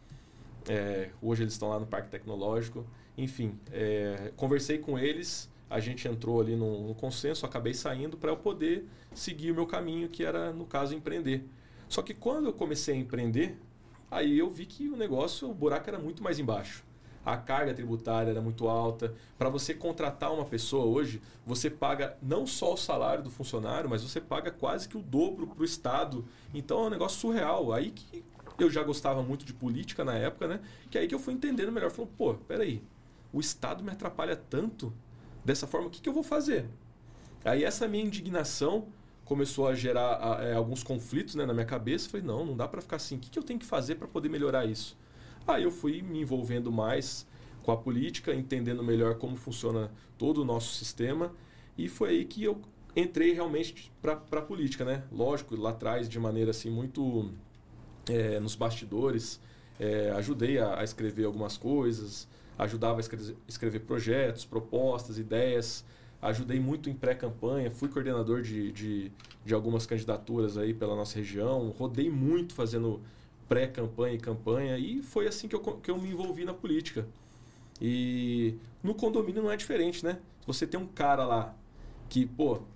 Hoje eles estão lá no Parque Tecnológico. Enfim, conversei com eles, a gente entrou ali no consenso, acabei saindo para eu poder seguir o meu caminho, que era, no caso, empreender. Só que quando eu comecei a empreender, aí eu vi que o buraco era muito mais embaixo. A carga tributária era muito alta. Para você contratar uma pessoa hoje, você paga não só o salário do funcionário, mas você paga quase que o dobro para o Estado. Então é um negócio surreal. Aí que eu já gostava muito de política na época, né? Que aí que eu fui entendendo melhor. Falando, peraí, o Estado me atrapalha tanto dessa forma, o que eu vou fazer? Aí essa minha indignação começou a gerar alguns conflitos, né, na minha cabeça. Falei, não dá para ficar assim. O que eu tenho que fazer para poder melhorar isso? Aí eu fui me envolvendo mais com a política, entendendo melhor como funciona todo o nosso sistema. E foi aí que eu entrei realmente para a política, né? Lógico, lá atrás, de maneira assim, muito nos bastidores, ajudei a escrever algumas coisas, ajudava a escrever projetos, propostas, ideias. Ajudei muito em pré-campanha, fui coordenador de algumas candidaturas aí pela nossa região, rodei muito fazendo pré-campanha e campanha, e foi assim que eu me envolvi na política. E no condomínio não é diferente, né? Você tem um cara lá que,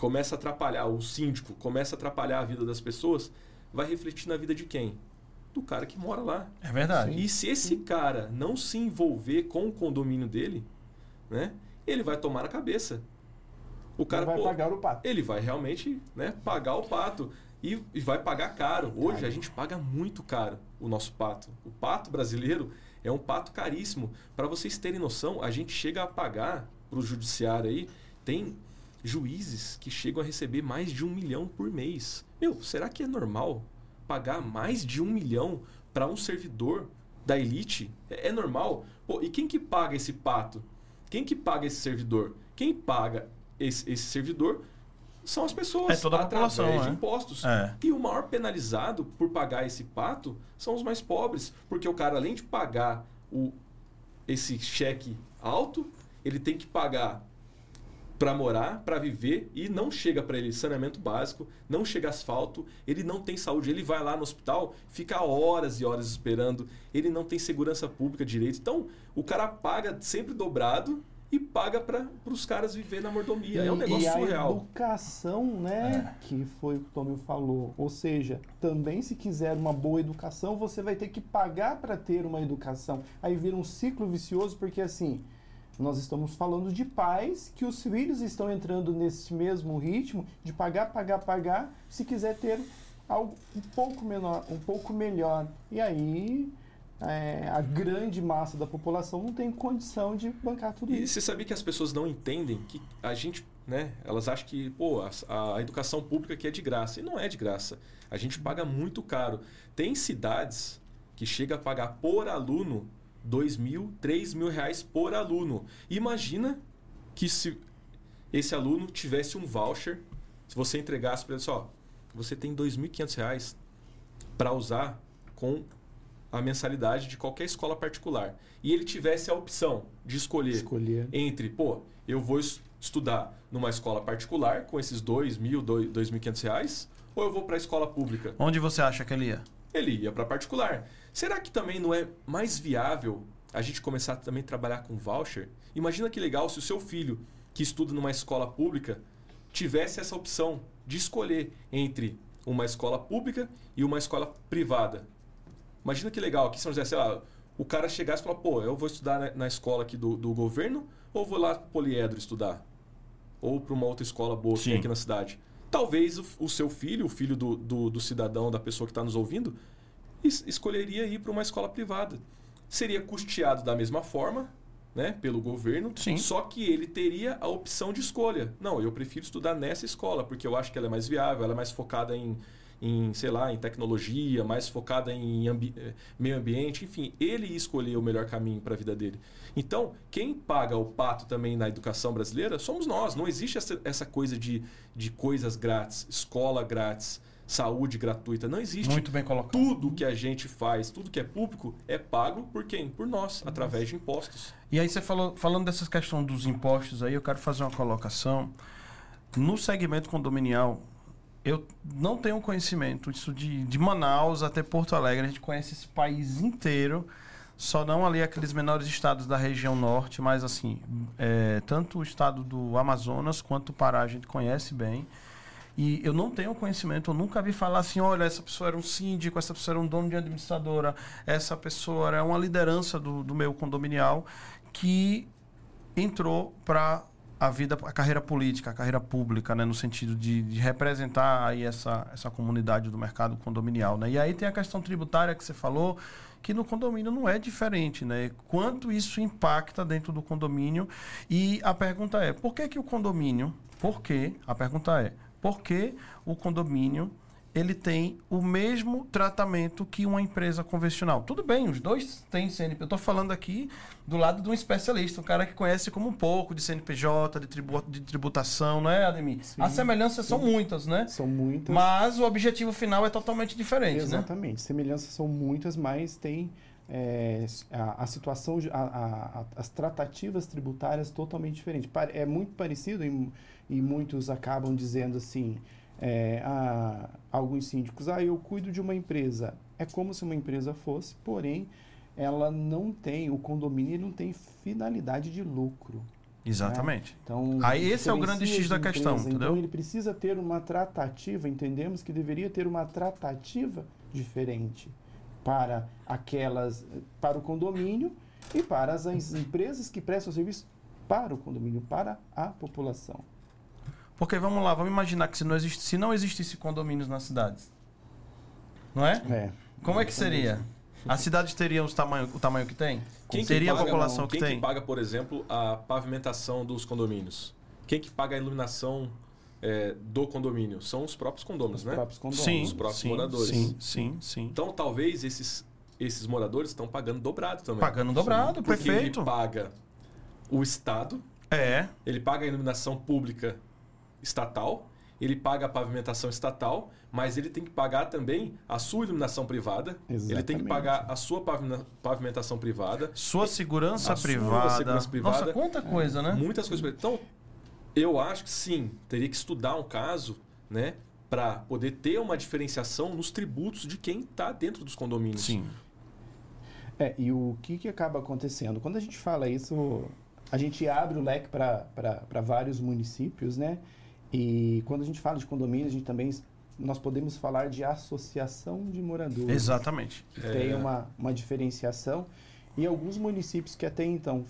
começa a atrapalhar, o síndico começa a atrapalhar a vida das pessoas, vai refletir na vida de quem? Do cara que mora lá. É verdade. E se esse cara não se envolver com o condomínio dele, né, ele vai tomar na cabeça. O cara vai pagar o pato. Ele vai realmente, né, pagar o pato. E vai pagar caro. Hoje a gente paga muito caro o nosso pato. O pato brasileiro é um pato caríssimo. Para vocês terem noção, a gente chega a pagar para o judiciário aí, tem juízes que chegam a receber mais de 1 milhão por mês. Será que é normal pagar mais de 1 milhão para um servidor da elite? É normal? E quem que paga esse pato? Quem que paga esse servidor? Quem paga esse servidor são as pessoas, toda a população, através de né? impostos. E o maior penalizado por pagar esse pato são os mais pobres, porque o cara, além de pagar esse cheque alto, ele tem que pagar para morar, para viver, e não chega para ele saneamento básico, não chega asfalto, ele não tem saúde, ele vai lá no hospital, fica horas e horas esperando, ele não tem segurança pública direito. Então, o cara paga sempre dobrado e paga para os caras viver na mordomia. É um negócio surreal. A educação, né, que foi o que o Tomil falou. Ou seja, também se quiser uma boa educação, você vai ter que pagar para ter uma educação. Aí vira um ciclo vicioso, porque assim, nós estamos falando de pais que os filhos estão entrando nesse mesmo ritmo de pagar, se quiser ter algo um pouco menor, um pouco melhor. E aí a grande massa da população não tem condição de bancar tudo isso. E você sabia que as pessoas não entendem que a gente, né, elas acham que a educação pública aqui é de graça. E não é de graça. A gente paga muito caro. Tem cidades que chega a pagar por aluno R$2.000, R$3.000 por aluno. Imagina que se esse aluno tivesse um voucher, se você entregasse para ele só, você tem R$2.500 para usar com a mensalidade de qualquer escola particular. E ele tivesse a opção de escolher. Entre, eu vou estudar numa escola particular com esses R$2.000, R$2.500, ou eu vou para a escola pública. Onde você acha que ele ia? Ele ia para particular. Será que também não é mais viável a gente começar também a trabalhar com voucher? Imagina que legal se o seu filho, que estuda numa escola pública, tivesse essa opção de escolher entre uma escola pública e uma escola privada. Imagina que legal, aqui em São José, sei lá, o cara chegasse e falar, eu vou estudar na escola aqui do governo, ou vou lá para o Poliedro estudar? Ou para uma outra escola boa que tem aqui na cidade? Talvez o seu filho, o filho do cidadão, da pessoa que está nos ouvindo, escolheria ir para uma escola privada. Seria custeado da mesma forma, né, pelo governo, só que ele teria a opção de escolha. Não, eu prefiro estudar nessa escola, porque eu acho que ela é mais viável, ela é mais focada em tecnologia, mais focada em meio ambiente, enfim, ele ia escolher o melhor caminho para a vida dele. Então, quem paga o pato também na educação brasileira somos nós. Não existe essa coisa de coisas grátis, escola grátis, saúde gratuita. Não existe. Muito bem colocado. Tudo que a gente faz, tudo que é público, é pago por quem? Por nós, através de impostos. E aí você falando dessa questão dos impostos aí, eu quero fazer uma colocação. No segmento condominial, eu não tenho conhecimento isso de Manaus até Porto Alegre. A gente conhece esse país inteiro, só não ali aqueles menores estados da região norte, mas assim, tanto o estado do Amazonas quanto o Pará a gente conhece bem. E eu não tenho conhecimento, eu nunca vi falar assim, olha, essa pessoa era um síndico, essa pessoa era um dono de administradora, essa pessoa era uma liderança do meu condominial que entrou para a carreira política, a carreira pública, né, no sentido de representar aí essa comunidade do mercado condominial, né? E aí tem a questão tributária que você falou, que no condomínio não é diferente, né? Quanto isso impacta dentro do condomínio? E a pergunta é, por que o condomínio ele tem o mesmo tratamento que uma empresa convencional? Tudo bem, os dois têm CNPJ. Eu estou falando aqui do lado de um especialista, um cara que conhece como um pouco de CNPJ, de tributação, não é, Ademir? Sim, as semelhanças são muitas, né? São muitas. Mas o objetivo final é totalmente diferente, Exatamente. né? Semelhanças são muitas, mas tem a situação, as tratativas tributárias totalmente diferentes. É muito parecido e muitos acabam dizendo assim... alguns síndicos, eu cuido de uma empresa. É como se uma empresa fosse, porém, ela não tem, o condomínio não tem finalidade de lucro. Exatamente. Né? Então, aí esse é o grande X da questão, empresa. entendeu? Então ele precisa ter uma tratativa, entendemos que deveria ter uma tratativa diferente para o condomínio e para as empresas que prestam serviço para o condomínio, para a população. Porque vamos lá, vamos imaginar que se não existisse condomínios nas cidades, não é? Como é que seria? As cidades teriam o tamanho que tem? Teria a população que tem? Quem que paga, por exemplo, a pavimentação dos condomínios? Quem que paga a iluminação do condomínio? São os próprios condôminos, né? Sim, os próprios moradores. Sim. Então, talvez esses moradores estão pagando dobrado também. Pagando dobrado, porque perfeito. Ele paga o Estado, ele paga a iluminação pública estatal, ele paga a pavimentação estatal, mas ele tem que pagar também a sua iluminação privada, ele tem que pagar a sua pavimentação privada, sua segurança privada. Nossa, quanta coisa, né? Muitas coisas. Então, eu acho que sim, teria que estudar um caso, né, para poder ter uma diferenciação nos tributos de quem está dentro dos condomínios. Sim. E o que acaba acontecendo? Quando a gente fala isso, a gente abre o leque para vários municípios, né? E quando a gente fala de condomínio, nós podemos falar de associação de moradores. Exatamente. Tem uma diferenciação. E alguns municípios que até então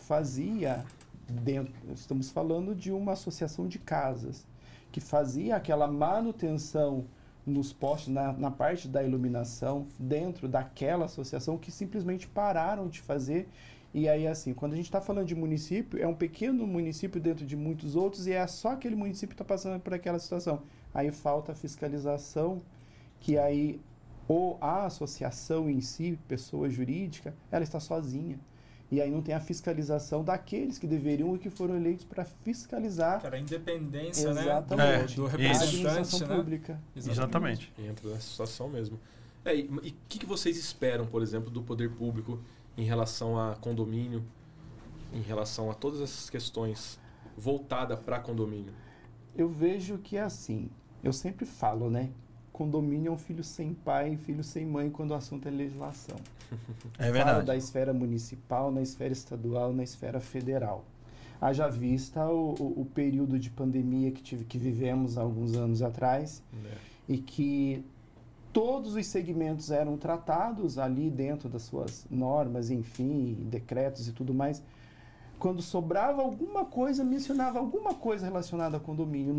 estamos falando de uma associação de casas, que fazia aquela manutenção nos postes, na parte da iluminação, dentro daquela associação, que simplesmente pararam de fazer. E aí, assim, quando a gente está falando de município, é um pequeno município dentro de muitos outros e é só aquele município que está passando por aquela situação. Aí falta a fiscalização, que aí ou a associação em si, pessoa jurídica, ela está sozinha. E aí não tem a fiscalização daqueles que deveriam e que foram eleitos para fiscalizar. Cara, a independência, exatamente, do representante, a administração pública. Exatamente. Entra nessa situação mesmo. E o que vocês esperam, por exemplo, do poder público em relação a condomínio, em relação a todas essas questões voltadas para condomínio? Eu vejo que é assim, eu sempre falo, né? Condomínio é um filho sem pai, filho sem mãe quando o assunto é legislação. É verdade. Falo da esfera municipal, na esfera estadual, na esfera federal. Haja vista o período de pandemia que vivemos há alguns anos atrás e que todos os segmentos eram tratados ali dentro das suas normas, enfim, decretos e tudo mais. Quando sobrava alguma coisa, mencionava alguma coisa relacionada a condomínio.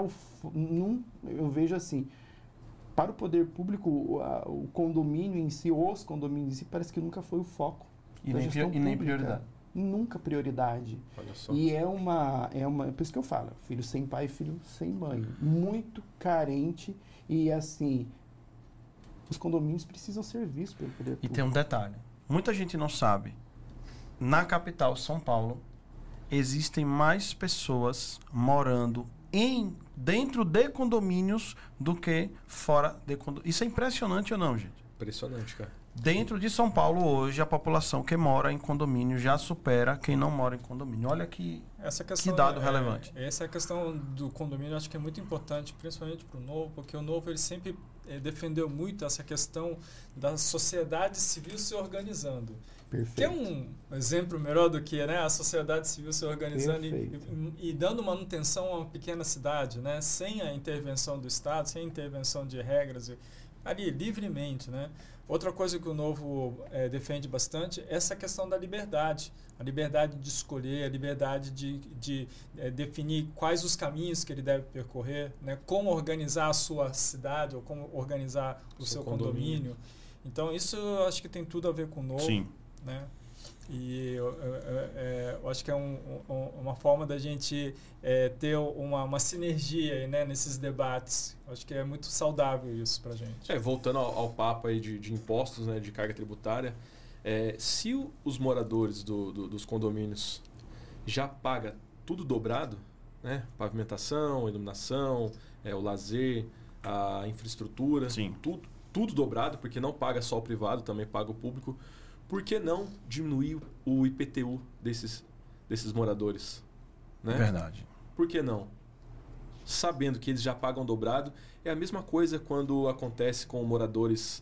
Eu vejo assim, para o poder público, o condomínio em si, os condomínios em si, parece que nunca foi o foco. E nem prioridade. Nunca prioridade. Olha só. E é por isso que eu falo, filho sem pai, filho sem mãe. Muito carente e assim, os condomínios precisam ser vistos pelo poder público. E tem um detalhe, muita gente não sabe, na capital, São Paulo, existem mais pessoas morando dentro de condomínios do que fora de condomínios. Isso é impressionante ou não, gente? Impressionante, cara. Dentro de São Paulo, hoje, a população que mora em condomínio já supera quem não mora em condomínio. Olha que dado relevante. Essa é a questão do condomínio, acho que é muito importante, principalmente para o Novo, porque o Novo ele sempre defendeu muito essa questão da sociedade civil se organizando. Perfeito. Tem um exemplo melhor do que a sociedade civil se organizando e dando manutenção a uma pequena cidade, né? Sem a intervenção do Estado, sem a intervenção de regras, ali, livremente, né? Outra coisa que o Novo defende bastante é essa questão da liberdade. A liberdade de escolher, a liberdade de definir quais os caminhos que ele deve percorrer, né? Como organizar a sua cidade ou como organizar o seu condomínio. Então, isso eu acho que tem tudo a ver com o Novo. Sim. Né? E eu acho que é uma forma da gente ter uma sinergia aí, né, nesses debates. Eu acho que é muito saudável isso para a gente. Voltando ao papo aí de impostos, né, de carga tributária, se os moradores dos condomínios já pagam tudo dobrado, né, pavimentação, iluminação, o lazer, a infraestrutura, sim, tudo dobrado, porque não paga só o privado, também paga o público. Por que não diminuir o IPTU desses moradores? Né? Verdade. Por que não? Sabendo que eles já pagam dobrado, é a mesma coisa quando acontece com moradores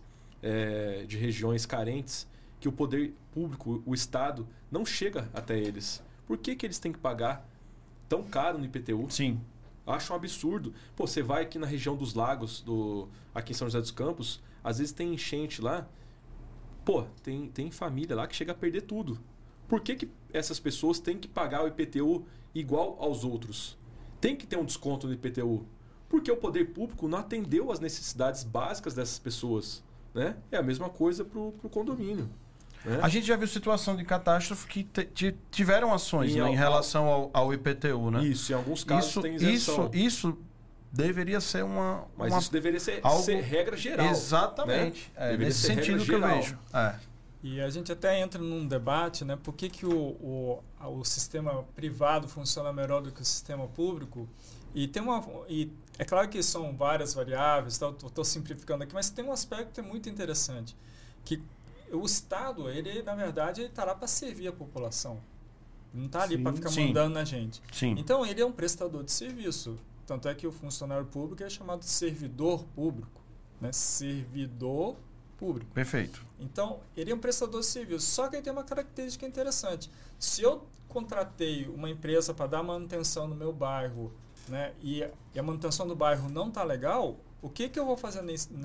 de regiões carentes, que o poder público, o Estado, não chega até eles. Por que eles têm que pagar tão caro no IPTU. Sim. Acho um absurdo. Pô, você vai aqui na região dos lagos, aqui em São José dos Campos, às vezes tem enchente lá. Pô, tem família lá que chega a perder tudo. Por que essas pessoas têm que pagar o IPTU igual aos outros? Tem que ter um desconto no IPTU. Porque o poder público não atendeu às necessidades básicas dessas pessoas. Né? É a mesma coisa para o condomínio. Né? A gente já viu situação de catástrofe que tiveram ações em relação ao IPTU, né? Isso, em alguns casos tem isenção. Isso deveria ser Mas isso deveria ser regra geral. Exatamente. Né? Nesse sentido que eu vejo. E a gente até entra num debate, né? Por que o sistema privado funciona melhor do que o sistema público? E é claro que são várias variáveis, estou simplificando aqui, mas tem um aspecto que é muito interessante, que o Estado, ele na verdade, ele está lá para servir a população. Não está ali para ficar mandando na gente. Sim. Então, ele é um prestador de serviço. Tanto é que o funcionário público é chamado de servidor público. Né? Servidor público. Perfeito. Então, ele é um prestador de serviço. Só que ele tem uma característica interessante. Se eu contratei uma empresa para dar manutenção no meu bairro, né, e a manutenção do bairro não está legal, o que eu vou fazer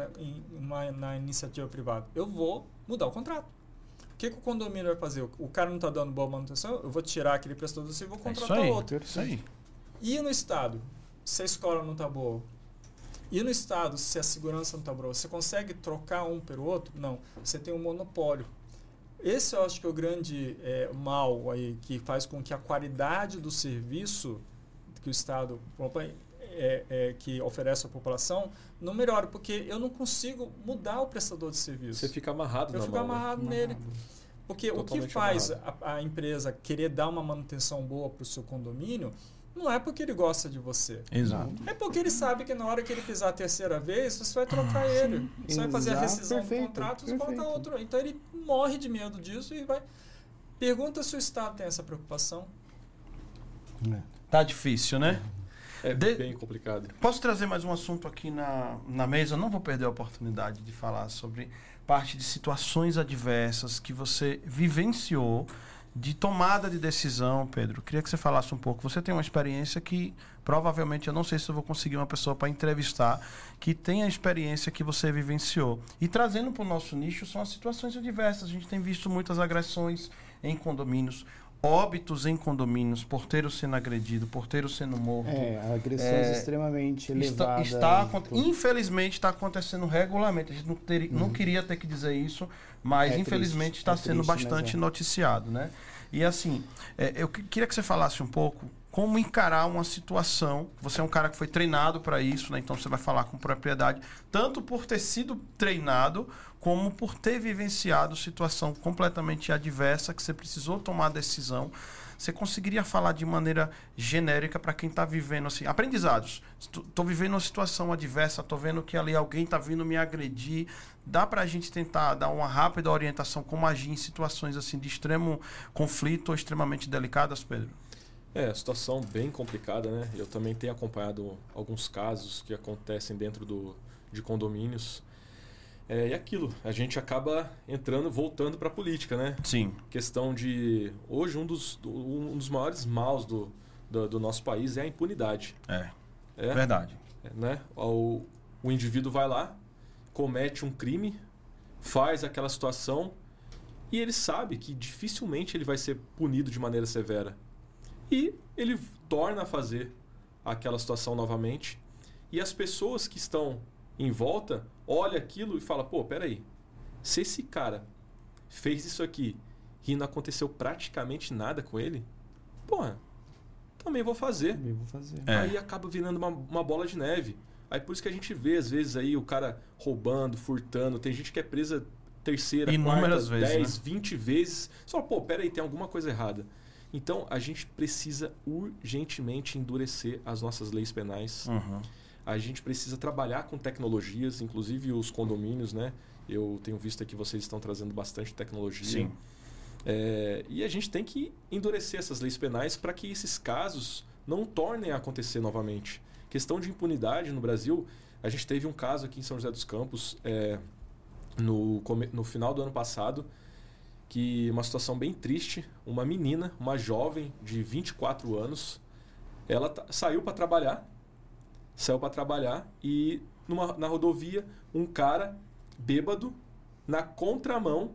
na iniciativa privada? Eu vou mudar o contrato. O que o condomínio vai fazer? O cara não está dando boa manutenção, eu vou tirar aquele prestador de serviço e vou contratar outro. Isso aí. E no Estado? Se a escola não está boa? E no Estado, se a segurança não está boa? Você consegue trocar um pelo outro? Não. Você tem um monopólio. Esse eu acho que é o grande mal aí, que faz com que a qualidade do serviço que o Estado propõe, que oferece à população, não melhora, porque eu não consigo mudar o prestador de serviço. Você fica amarrado Eu fico amarrado nele. Porque totalmente o que faz a empresa querer dar uma manutenção boa para o seu condomínio não é porque ele gosta de você. Exato. É porque ele sabe que na hora que ele pisar a terceira vez, você vai trocar ele. Você vai fazer a rescisão do contrato e colocar outro. Então ele morre de medo disso e vai... Pergunta se o Estado tem essa preocupação. Tá difícil, né? É bem complicado. Posso trazer mais um assunto aqui na mesa? Eu não vou perder a oportunidade de falar sobre parte de situações adversas que você vivenciou de tomada de decisão, Pedro. Queria que você falasse um pouco. Você tem uma experiência que provavelmente, eu não sei se eu vou conseguir uma pessoa para entrevistar que tenha a experiência que você vivenciou. E trazendo para o nosso nicho são as situações adversas. A gente tem visto muitas agressões em condomínios, óbitos em condomínios, porteiro sendo agredido, porteiro sendo morto. Agressões extremamente elevadas. Infelizmente está acontecendo regularmente. A gente não queria ter que dizer isso, mas infelizmente está sendo bastante noticiado, né? E assim, eu queria que você falasse um pouco como encarar uma situação. Você é um cara que foi treinado para isso, né? Então você vai falar com propriedade, tanto por ter sido treinado, como por ter vivenciado situação completamente adversa, que você precisou tomar a decisão. Você conseguiria falar de maneira genérica para quem está vivendo assim, aprendizados. Estou vivendo uma situação adversa, estou vendo que ali alguém está vindo me agredir. Dá para a gente tentar dar uma rápida orientação como agir em situações assim de extremo conflito ou extremamente delicadas, Pedro? Situação bem complicada, né? Eu também tenho acompanhado alguns casos que acontecem dentro de condomínios. E aquilo, a gente acaba voltando para a política, né? Sim. Questão de... Hoje, um dos maiores maus do nosso país é a impunidade. Verdade. Né? O indivíduo vai lá, comete um crime, faz aquela situação e ele sabe que dificilmente ele vai ser punido de maneira severa. E ele torna a fazer aquela situação novamente. E as pessoas que estão em volta olham aquilo e falam, pô, peraí, se esse cara fez isso aqui e não aconteceu praticamente nada com ele, porra, também vou fazer. Aí acaba virando uma bola de neve. Aí por isso que a gente vê, às vezes, aí o cara roubando, furtando. Tem gente que é presa terceira, inúmeras quarta, vezes, 10, 20 vezes. Só, pô, peraí, tem alguma coisa errada. Então, a gente precisa urgentemente endurecer as nossas leis penais. A gente precisa trabalhar com tecnologias, inclusive os condomínios, né? Eu tenho visto que vocês estão trazendo bastante tecnologia. Sim. E a gente tem que endurecer essas leis penais para que esses casos não tornem a acontecer novamente. Questão de impunidade no Brasil, a gente teve um caso aqui em São José dos Campos, no final do ano passado, que uma situação bem triste, uma menina, uma jovem de 24 anos, Ela saiu para trabalhar e na rodovia um cara bêbado na contramão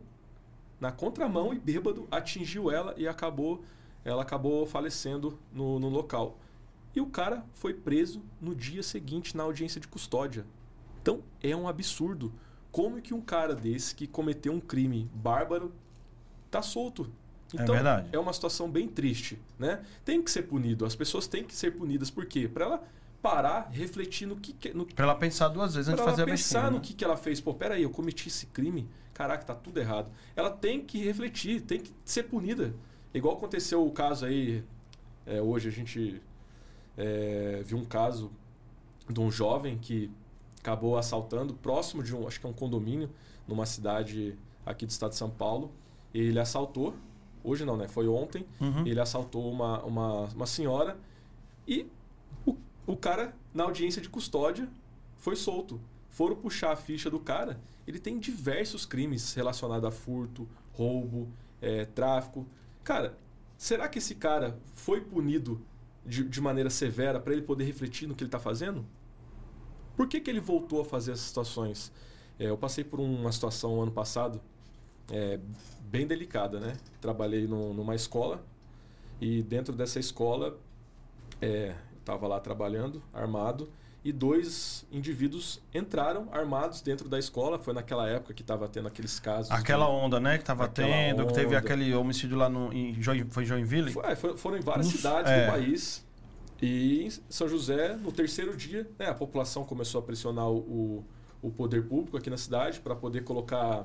e bêbado atingiu ela e ela acabou falecendo no local. E o cara foi preso no dia seguinte na audiência de custódia. Então é um absurdo. Como que um cara desse que cometeu um crime bárbaro tá solto? Então, é uma situação bem triste, né? Tem que ser punido. As pessoas têm que ser punidas. Por quê? Para ela parar, refletir no que... Para ela pensar duas vezes antes de fazer a besteira. Pensar no que ela fez. Pô, peraí, eu cometi esse crime. Caraca, tá tudo errado. Ela tem que refletir, tem que ser punida. Igual aconteceu o caso aí... hoje a gente viu um caso de um jovem que acabou assaltando próximo de acho que é um condomínio, numa cidade aqui do estado de São Paulo. Ele assaltou... Hoje não, né? Foi ontem. Ele assaltou uma senhora e o cara, na audiência de custódia, foi solto. Foram puxar a ficha do cara. Ele tem diversos crimes relacionados a furto, roubo, tráfico. Cara, será que esse cara foi punido de maneira severa para ele poder refletir no que ele está fazendo? Por que ele voltou a fazer essas situações? Eu passei por uma situação ano passado bem delicada, né? Trabalhei numa escola e dentro dessa escola estava lá trabalhando, armado, e 2 indivíduos entraram armados dentro da escola. Foi naquela época que estava tendo aqueles casos. Aquela onda, né? Que estava tendo, que teve aquele homicídio lá foi em Joinville? Foram em várias cidades do país. E em São José, no 3º dia, né, a população começou a pressionar o poder público aqui na cidade para poder colocar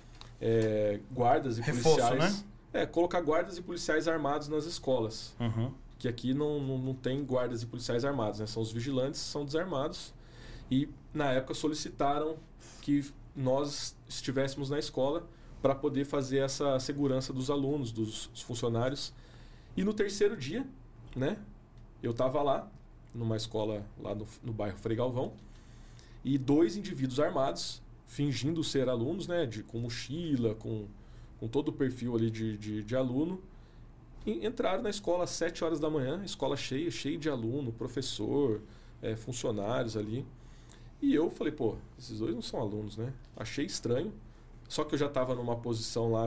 guardas e policiais. Né? Colocar guardas e policiais armados nas escolas. Que aqui não tem guardas e policiais armados, né? São os vigilantes, são desarmados. E na época solicitaram que nós estivéssemos na escola para poder fazer essa segurança dos alunos, dos funcionários. E no 3º dia, né? Eu estava lá, numa escola lá no bairro Frei Galvão, e 2 indivíduos armados, fingindo ser alunos, né, com mochila, com todo o perfil ali de aluno, e entraram na escola às 7 horas da manhã, escola cheia de aluno, professor, funcionários ali. E eu falei, pô, esses 2 não são alunos, né? Achei estranho, só que eu já estava numa posição lá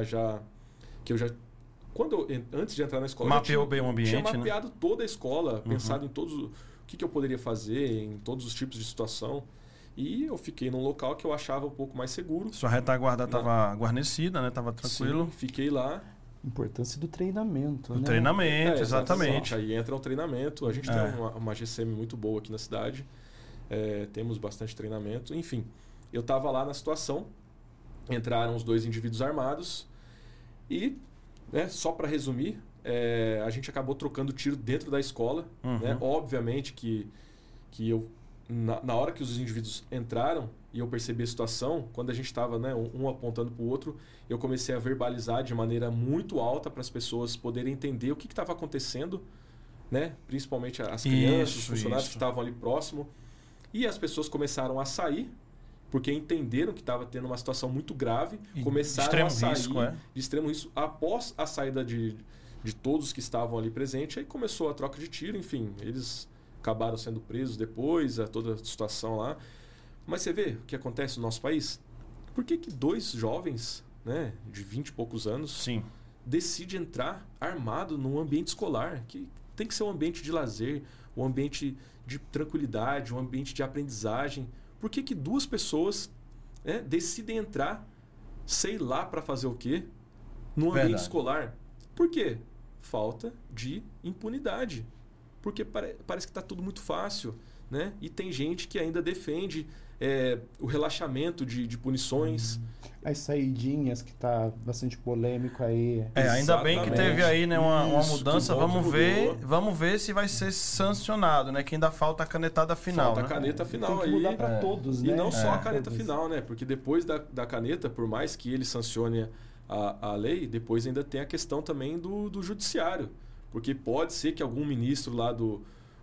antes de entrar na escola, mapeou bem o ambiente, tinha mapeado, né? Toda a escola, pensado em todos o que eu poderia fazer, em todos os tipos de situação. E eu fiquei num local que eu achava um pouco mais seguro. Sua retaguarda estava guarnecida, né? Estava tranquilo. Sim, fiquei lá. Importância do treinamento, né? Treinamento, exatamente. Aí entra o treinamento. A gente tem uma GCM muito boa aqui na cidade. Temos bastante treinamento. Enfim, eu estava lá na situação. Entraram os 2 indivíduos armados e... só para resumir, a gente acabou trocando tiro dentro da escola. Né? Obviamente que eu, na hora que os indivíduos entraram e eu percebi a situação, quando a gente estava, né, um apontando para o outro, eu comecei a verbalizar de maneira muito alta para as pessoas poderem entender o que estava acontecendo, né? Principalmente as crianças, os funcionários que estavam ali próximo. E as pessoas começaram a sair, porque entenderam que estava tendo uma situação muito grave, começaram a sair de extremo risco. Após a saída de todos que estavam ali presentes, aí começou a troca de tiro, enfim, eles acabaram sendo presos depois, toda a situação lá. Mas você vê o que acontece no nosso país? Por que 2 jovens, né, de 20 e poucos anos, decidem entrar armado num ambiente escolar, que tem que ser um ambiente de lazer, um ambiente de tranquilidade, um ambiente de aprendizagem? Por que 2 pessoas decidem entrar, sei lá para fazer o quê, num ambiente escolar? Por quê? Falta de impunidade. Porque parece que está tudo muito fácil, né? E tem gente que ainda defende o relaxamento de punições. As saidinhas, que está bastante polêmico aí. Ainda bem que teve aí, né, uma mudança. Vamos ver se vai ser sancionado, né? Que ainda falta a canetada final. Falta a caneta final. Tem que mudar para todos, né? E não só a caneta final, né? Porque depois da caneta, por mais que ele sancione a lei, depois ainda tem a questão também do judiciário. Porque pode ser que algum ministro lá do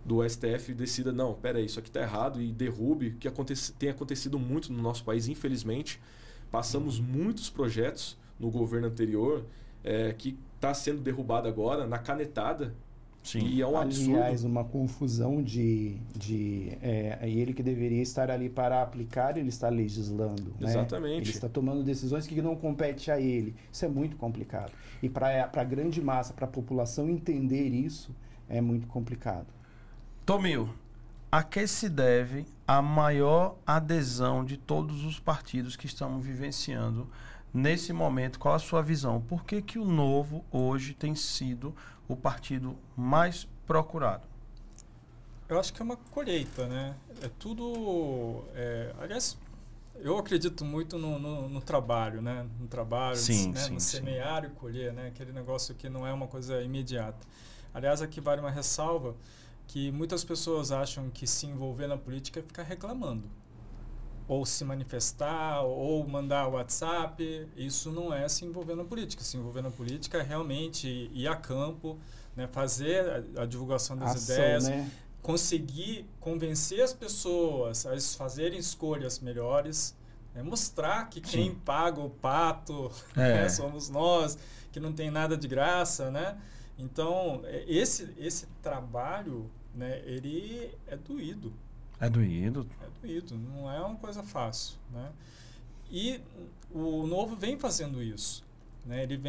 STF decida, não, peraí, isso aqui está errado, e derrube, que tem acontecido muito no nosso país, infelizmente. Passamos muitos projetos no governo anterior que está sendo derrubado agora na canetada. Sim. E é um absurdo. Aliás, uma confusão de ele que deveria estar ali para aplicar, ele está legislando. Exatamente. Né? Ele está tomando decisões que não competem a ele. Isso é muito complicado. E para a grande massa, para a população entender isso, é muito complicado. Tomil, a que se deve a maior adesão de todos os partidos que estamos vivenciando nesse momento? Qual a sua visão? Por que que o Novo hoje tem sido o partido mais procurado? Eu acho que é uma colheita, né? É tudo... aliás, eu acredito muito no trabalho, né? No trabalho, Sim, né? No semear e colher, né? Aquele negócio que não é uma coisa imediata. Aliás, aqui vale uma ressalva que muitas pessoas acham que se envolver na política é ficar reclamando. Ou se manifestar, ou mandar WhatsApp. Isso não é se envolver na política. Se envolver na política é realmente ir a campo, né, fazer a divulgação das ideias, né? Conseguir convencer as pessoas a fazerem escolhas melhores, né, mostrar que quem paga o pato né, somos nós, que não tem nada de graça, né? Então, esse trabalho, né, ele é doído. É doído. É doído, não é uma coisa fácil, né? E o Novo vem fazendo isso, né? Ele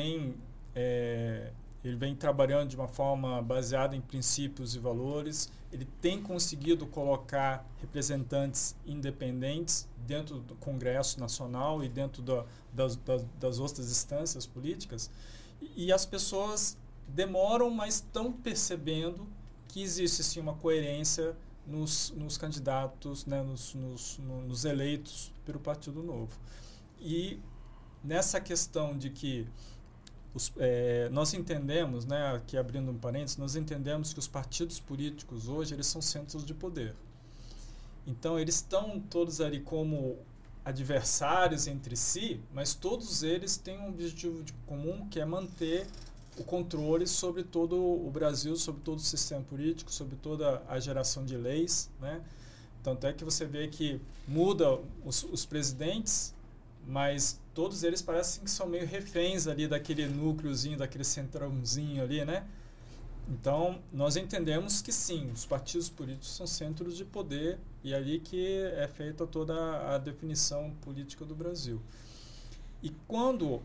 vem trabalhando de uma forma baseada em princípios e valores. Ele tem conseguido colocar representantes independentes dentro do Congresso Nacional e dentro das outras instâncias políticas. E as pessoas demoram, mas estão percebendo que existe sim uma coerência nos candidatos, né, nos eleitos pelo Partido Novo. E nessa questão de que nós entendemos, né, aqui abrindo um parênteses, nós entendemos que os partidos políticos hoje eles são centros de poder. Então eles estão todos ali como adversários entre si, mas todos eles têm um objetivo comum, que é manter o controle sobre todo o Brasil, sobre todo o sistema político, sobre toda a geração de leis, né? Tanto é que você vê que muda os presidentes, mas todos eles parecem que são meio reféns ali daquele núcleozinho, daquele centrãozinho ali, né? Então, nós entendemos que sim, os partidos políticos são centros de poder e é ali que é feita toda a definição política do Brasil. E quando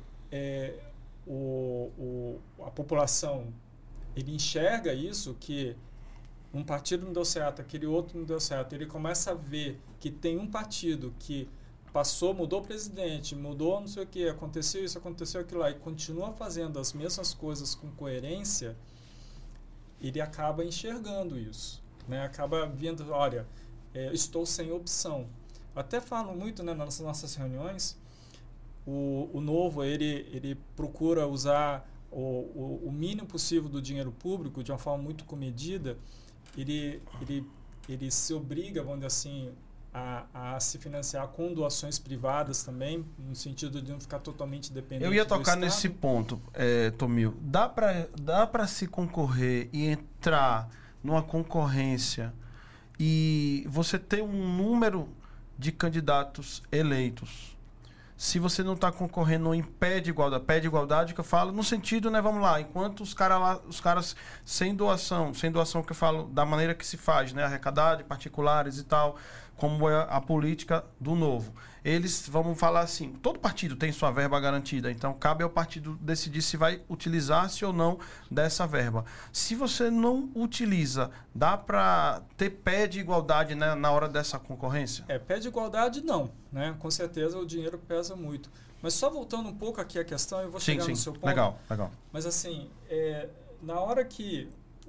a população ele enxerga isso, que um partido não deu certo, aquele outro não deu certo, ele começa a ver que tem um partido que mudou o presidente, mudou não sei o que, aconteceu isso, aconteceu aquilo lá, e continua fazendo as mesmas coisas com coerência, ele acaba enxergando isso, né? Acaba vendo, olha, estou sem opção. Até falo muito, né, nas nossas reuniões, o Novo, ele procura usar o mínimo possível do dinheiro público de uma forma muito comedida. Ele se obriga, vamos dizer assim, a se financiar com doações privadas também, no sentido de não ficar totalmente dependente do Estado. Eu ia tocar nesse ponto, Tomil. Dá para se concorrer e entrar numa concorrência e você ter um número de candidatos eleitos, se você não está concorrendo em pé de igualdade que eu falo, no sentido, né, vamos lá, enquanto os caras sem doação que eu falo, da maneira que se faz, né, arrecadar de particulares e tal, como é a política do Novo. Eles, vamos falar assim, todo partido tem sua verba garantida, então cabe ao partido decidir se vai utilizar-se ou não dessa verba. Se você não utiliza, dá para ter pé de igualdade, né, na hora dessa concorrência? Pé de igualdade não, né? Com certeza o dinheiro pesa muito. Mas só voltando um pouco aqui à questão, eu vou chegar no seu ponto. Legal. Mas assim, na hora que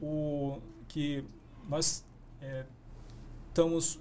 nós estamos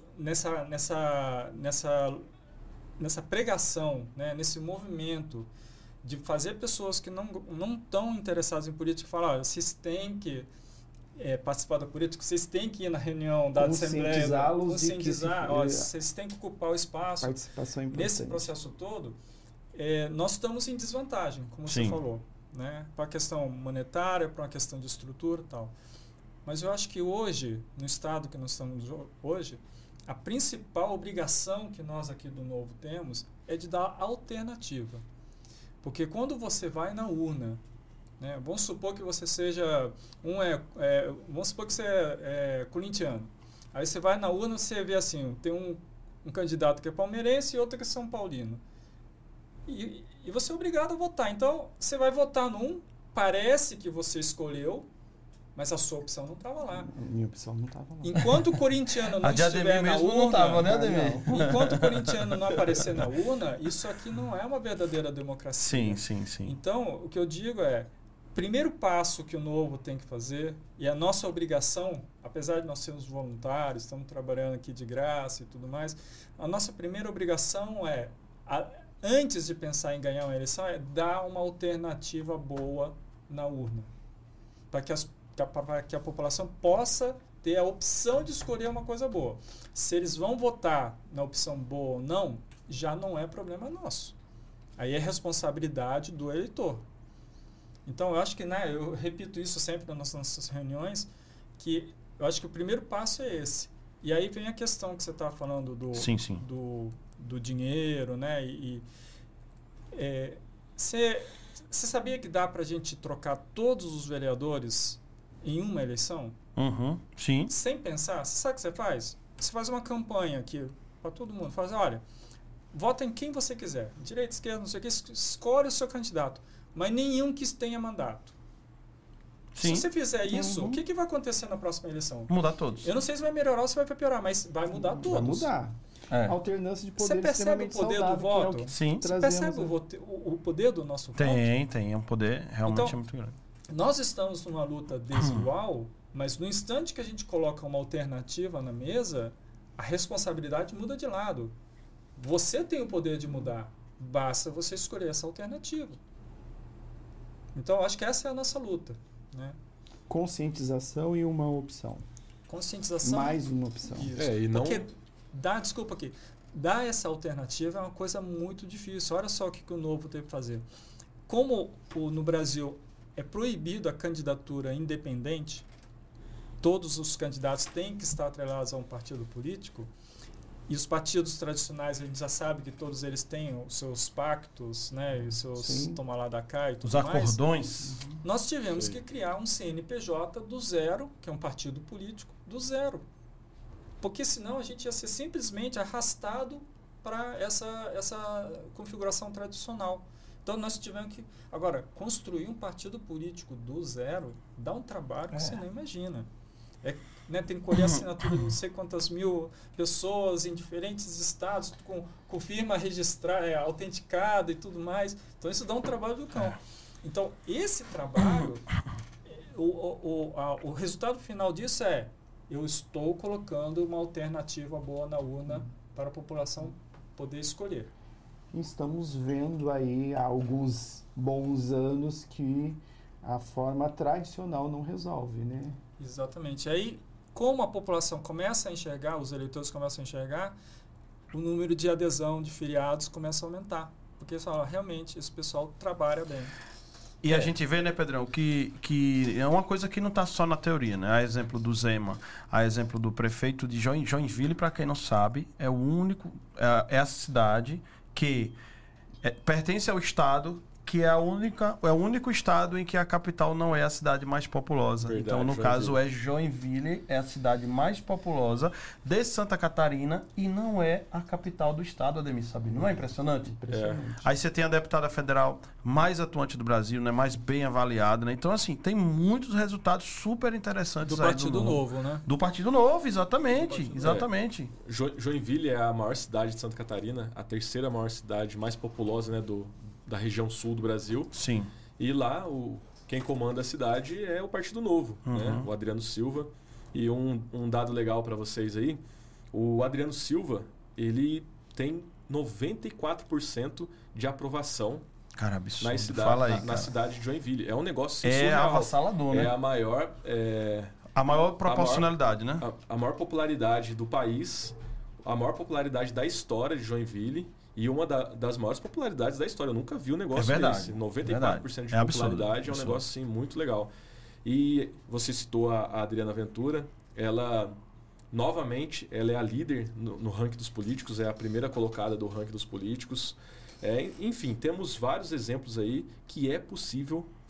nessa pregação, né, nesse movimento de fazer pessoas que não estão interessadas em política falar, vocês têm que participar da política, vocês têm que ir na reunião da Assembleia, vocês têm que ocupar o espaço. Participação importante. Nesse processo todo, nós estamos em desvantagem, como você falou, né, para a questão monetária, para uma questão de estrutura e tal. Mas eu acho que hoje, no estado que nós estamos hoje, a principal obrigação que nós aqui do Novo temos é de dar alternativa. Porque quando você vai na urna né? Vamos supor que você seja vamos supor que você é corintiano. Aí você vai na urna, você vê assim, tem um candidato que é palmeirense e outro que é São Paulino. E você é obrigado a votar. Então, você vai votar num, parece que você escolheu, mas a sua opção não estava lá. Minha opção não estava lá. Enquanto o corintiano não estiver na urna... não tava, né, Ademir? Enquanto o corintiano não aparecer na urna, isso aqui não é uma verdadeira democracia. Sim. Então, o que eu digo é, primeiro passo que o Novo tem que fazer, e a nossa obrigação, apesar de nós sermos voluntários, estamos trabalhando aqui de graça e tudo mais, a nossa primeira obrigação é, antes de pensar em ganhar uma eleição, é dar uma alternativa boa na urna. Para que a população possa ter a opção de escolher uma coisa boa. Se eles vão votar na opção boa ou não, já não é problema nosso. Aí é responsabilidade do eleitor. Então, eu acho que, né, eu repito isso sempre nas nossas reuniões, que eu acho que o primeiro passo é esse. E aí vem a questão que você estava falando do dinheiro, né? Você sabia que dá para a gente trocar todos os vereadores em uma eleição? Sim. Sem pensar? Você sabe o que você faz? Você faz uma campanha aqui para todo mundo. Faz, olha, vota em quem você quiser. Direita, esquerda, não sei o que. Escolhe o seu candidato. Mas nenhum que tenha mandato. Sim. Se você fizer isso, o que vai acontecer na próxima eleição? Mudar todos. Eu não sei se vai melhorar ou se vai piorar, mas vai mudar todos. Vai mudar. Alternância de poder. Você percebe o poder do voto? Sim. Você percebe o poder do nosso voto? Tem. É um poder realmente então, muito grande. Nós estamos numa luta desigual, mas no instante que a gente coloca uma alternativa na mesa, a responsabilidade muda de lado. Você tem o poder de mudar. Basta você escolher essa alternativa. Então, acho que essa é a nossa luta, né? Conscientização e uma opção. Conscientização. Mais uma opção. Isso. E não... Porque dar essa alternativa é uma coisa muito difícil. Olha só o que o Novo teve que fazer. Como no Brasil é proibido a candidatura independente, todos os candidatos têm que estar atrelados a um partido político, e os partidos tradicionais, a gente já sabe que todos eles têm os seus pactos, né, e os seus toma lá da cá e tudo mais. Os acordões. Nós tivemos que criar um CNPJ do zero, que é um partido político, do zero. Porque senão a gente ia ser simplesmente arrastado para essa configuração tradicional. Então nós tivemos que... Agora, construir um partido político do zero dá um trabalho que você não imagina. Né, tem que colher assinatura de não sei quantas mil pessoas em diferentes estados, com firma registrada, autenticada e tudo mais. Então isso dá um trabalho do cão. Então esse trabalho, o resultado final disso é: eu estou colocando uma alternativa boa na urna para a população poder escolher. Estamos vendo aí há alguns bons anos que a forma tradicional não resolve, né? Exatamente. Aí, como a população começa a enxergar, os eleitores começam a enxergar, o número de adesão de filiados começa a aumentar. Porque eles falam, realmente, esse pessoal trabalha bem. E a gente vê, né, Pedrão, que é uma coisa que não está só na teoria, né? A exemplo do Zema, a exemplo do prefeito de Joinville, para quem não sabe, é a cidade que pertence ao estado, que é o único estado em que a capital não é a cidade mais populosa. Verdade, então, no caso, Joinville é a cidade mais populosa de Santa Catarina e não é a capital do estado, Ademir Sabino. Não é impressionante? Aí você tem a deputada federal mais atuante do Brasil, né, mais bem avaliada, né? Então, assim, tem muitos resultados super interessantes do Partido Novo, né? Do Partido Novo, exatamente. Exatamente. Joinville é a maior cidade de Santa Catarina, a terceira maior cidade mais populosa, né, da região sul do Brasil. Sim. E lá, quem comanda a cidade é o Partido Novo, né? O Adriano Silva. E um dado legal para vocês aí, o Adriano Silva, ele tem 94% de aprovação. Cara, absurdo. Na cidade de Joinville. É um negócio surreal. É avassalador, né? É a maior... a maior proporcionalidade, né? A maior popularidade do país, a maior popularidade da história de Joinville e uma das maiores popularidades da história. Eu nunca vi um negócio desse. 94% de popularidade é um negócio assim, muito legal. E você citou a Adriana Ventura. Ela, novamente, ela é a líder no ranking dos políticos, é a primeira colocada do ranking dos políticos. Enfim, temos vários exemplos aí que é possível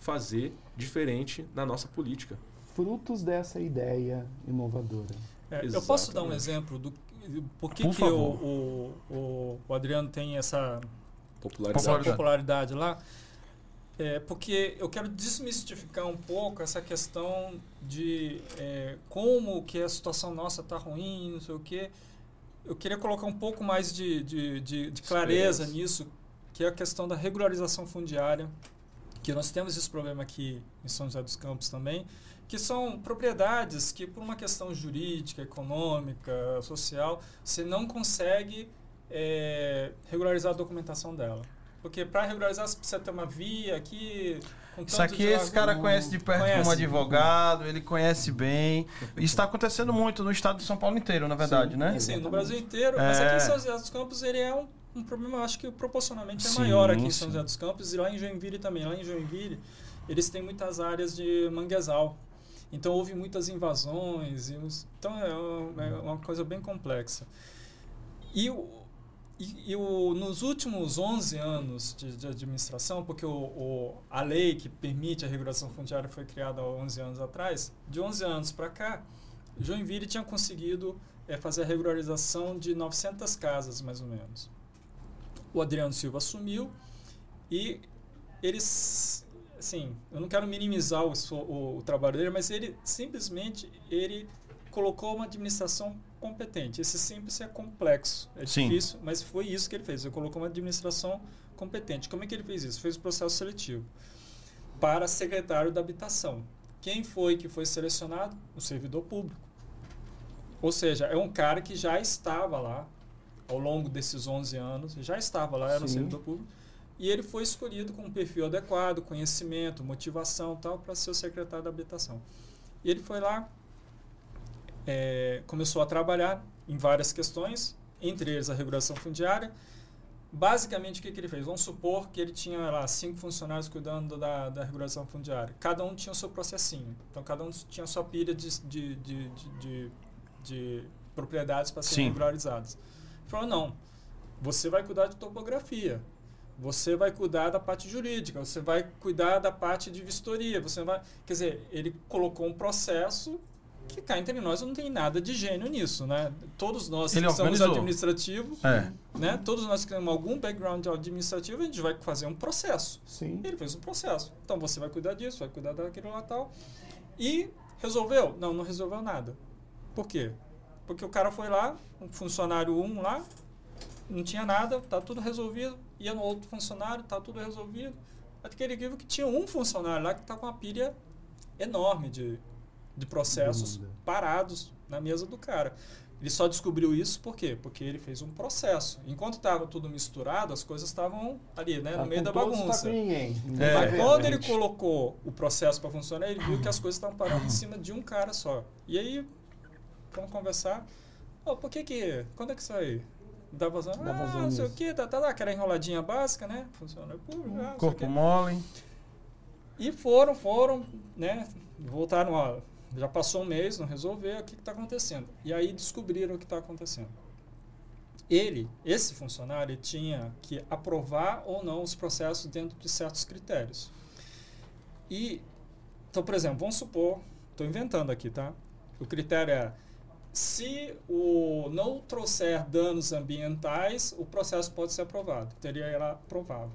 fazer diferente na nossa política. Frutos dessa ideia inovadora. Eu posso dar um exemplo do por que o Adriano tem essa popularidade lá? Porque eu quero desmistificar um pouco essa questão de como que a situação nossa está ruim, não sei o quê. Eu queria colocar um pouco mais de clareza nisso, que é a questão da regularização fundiária, que nós temos esse problema aqui em São José dos Campos também, que são propriedades que, por uma questão jurídica, econômica, social, você não consegue regularizar a documentação dela. Porque para regularizar, você precisa ter uma via aqui... Isso aqui esse cara conhece de perto como advogado, ele conhece bem. Isso está acontecendo muito no estado de São Paulo inteiro, na verdade, né? Sim, no Brasil inteiro. Mas aqui em São José dos Campos ele é um problema, eu acho que proporcionalmente é maior aqui em São José dos Campos e lá em Joinville também. Lá em Joinville, eles têm muitas áreas de manguezal. Então, houve muitas invasões. Então, é uma coisa bem complexa. Nos últimos 11 anos de administração, porque a lei que permite a regulação fundiária foi criada há 11 anos atrás, de 11 anos para cá, Joinville tinha conseguido fazer a regularização de 900 casas, mais ou menos. O Adriano Silva assumiu e eles... Assim, eu não quero minimizar o trabalho dele, mas ele simplesmente colocou uma administração competente. Esse simples é complexo, é difícil, mas foi isso que ele fez. Ele colocou uma administração competente. Como é que ele fez isso? Fez o processo seletivo para secretário da habitação. Quem foi que foi selecionado? O servidor público. Ou seja, é um cara que já estava lá ao longo desses 11 anos, já estava lá, era um servidor público. E ele foi escolhido com um perfil adequado, conhecimento, motivação tal, para ser o secretário da habitação. E ele foi lá, começou a trabalhar em várias questões, entre eles a regulação fundiária. Basicamente, o que ele fez? Vamos supor que ele tinha lá 5 funcionários cuidando da regulação fundiária. Cada um tinha o seu processinho. Então, cada um tinha a sua pilha de propriedades para serem regularizadas. Ele falou, não, você vai cuidar de topografia. Você vai cuidar da parte jurídica, você vai cuidar da parte de vistoria, você vai... Quer dizer, ele colocou um processo que cá entre nós não tem nada de gênio nisso, né? Todos nós que somos administrativos, né? Todos nós que temos algum background administrativo, a gente vai fazer um processo. Sim. Ele fez um processo. Então, você vai cuidar disso, vai cuidar daquilo lá tal. E resolveu? Não resolveu nada. Por quê? Porque o cara foi lá, um funcionário 1 lá, não tinha nada, tá tudo resolvido. Ia no outro funcionário, tá tudo resolvido. Aquele que tinha um funcionário lá que tá com uma pilha enorme de processos parados na mesa do cara. Ele só descobriu isso por quê? Porque ele fez um processo. Enquanto estava tudo misturado, as coisas estavam ali, né, no meio da bagunça. Mas quando ele colocou o processo para funcionar, ele viu que as coisas estavam parando em cima de um cara só. E aí, vamos conversar. Quando é que sai? Dá vazão? Não sei o que, aquela enroladinha básica, né? Funcionário público. Corpo mole. E foram, né? Voltaram, já passou um mês, não resolveu, o que está acontecendo? E aí descobriram o que está acontecendo. Esse funcionário, tinha que aprovar ou não os processos dentro de certos critérios. Então, por exemplo, vamos supor, estou inventando aqui, tá? O critério é: se não trouxer danos ambientais, o processo pode ser aprovado. Teria ela aprovado.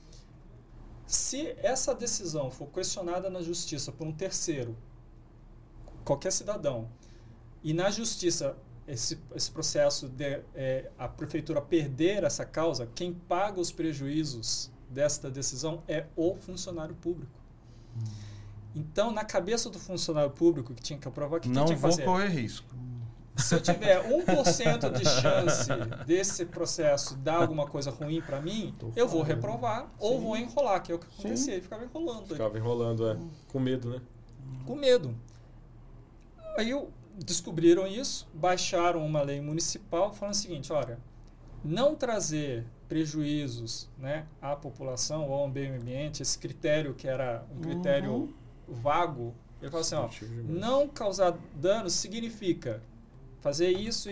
Se essa decisão for questionada na justiça por um terceiro, qualquer cidadão, e na justiça esse processo a prefeitura perder essa causa, quem paga os prejuízos desta decisão é o funcionário público. Então, na cabeça do funcionário público que tinha que aprovar, o que tinha que fazer? Não vou correr risco. Se eu tiver 1% de chance desse processo dar alguma coisa ruim para mim, eu vou reprovar ou vou enrolar, que é o que acontecia. Ficava enrolando. Ficava enrolando, com medo, né? Com medo. Aí descobriram isso, baixaram uma lei municipal falando o seguinte: olha, não trazer prejuízos, né, à população ou ao meio ambiente, esse critério que era um critério vago, ele falou assim, não causar danos significa fazer isso.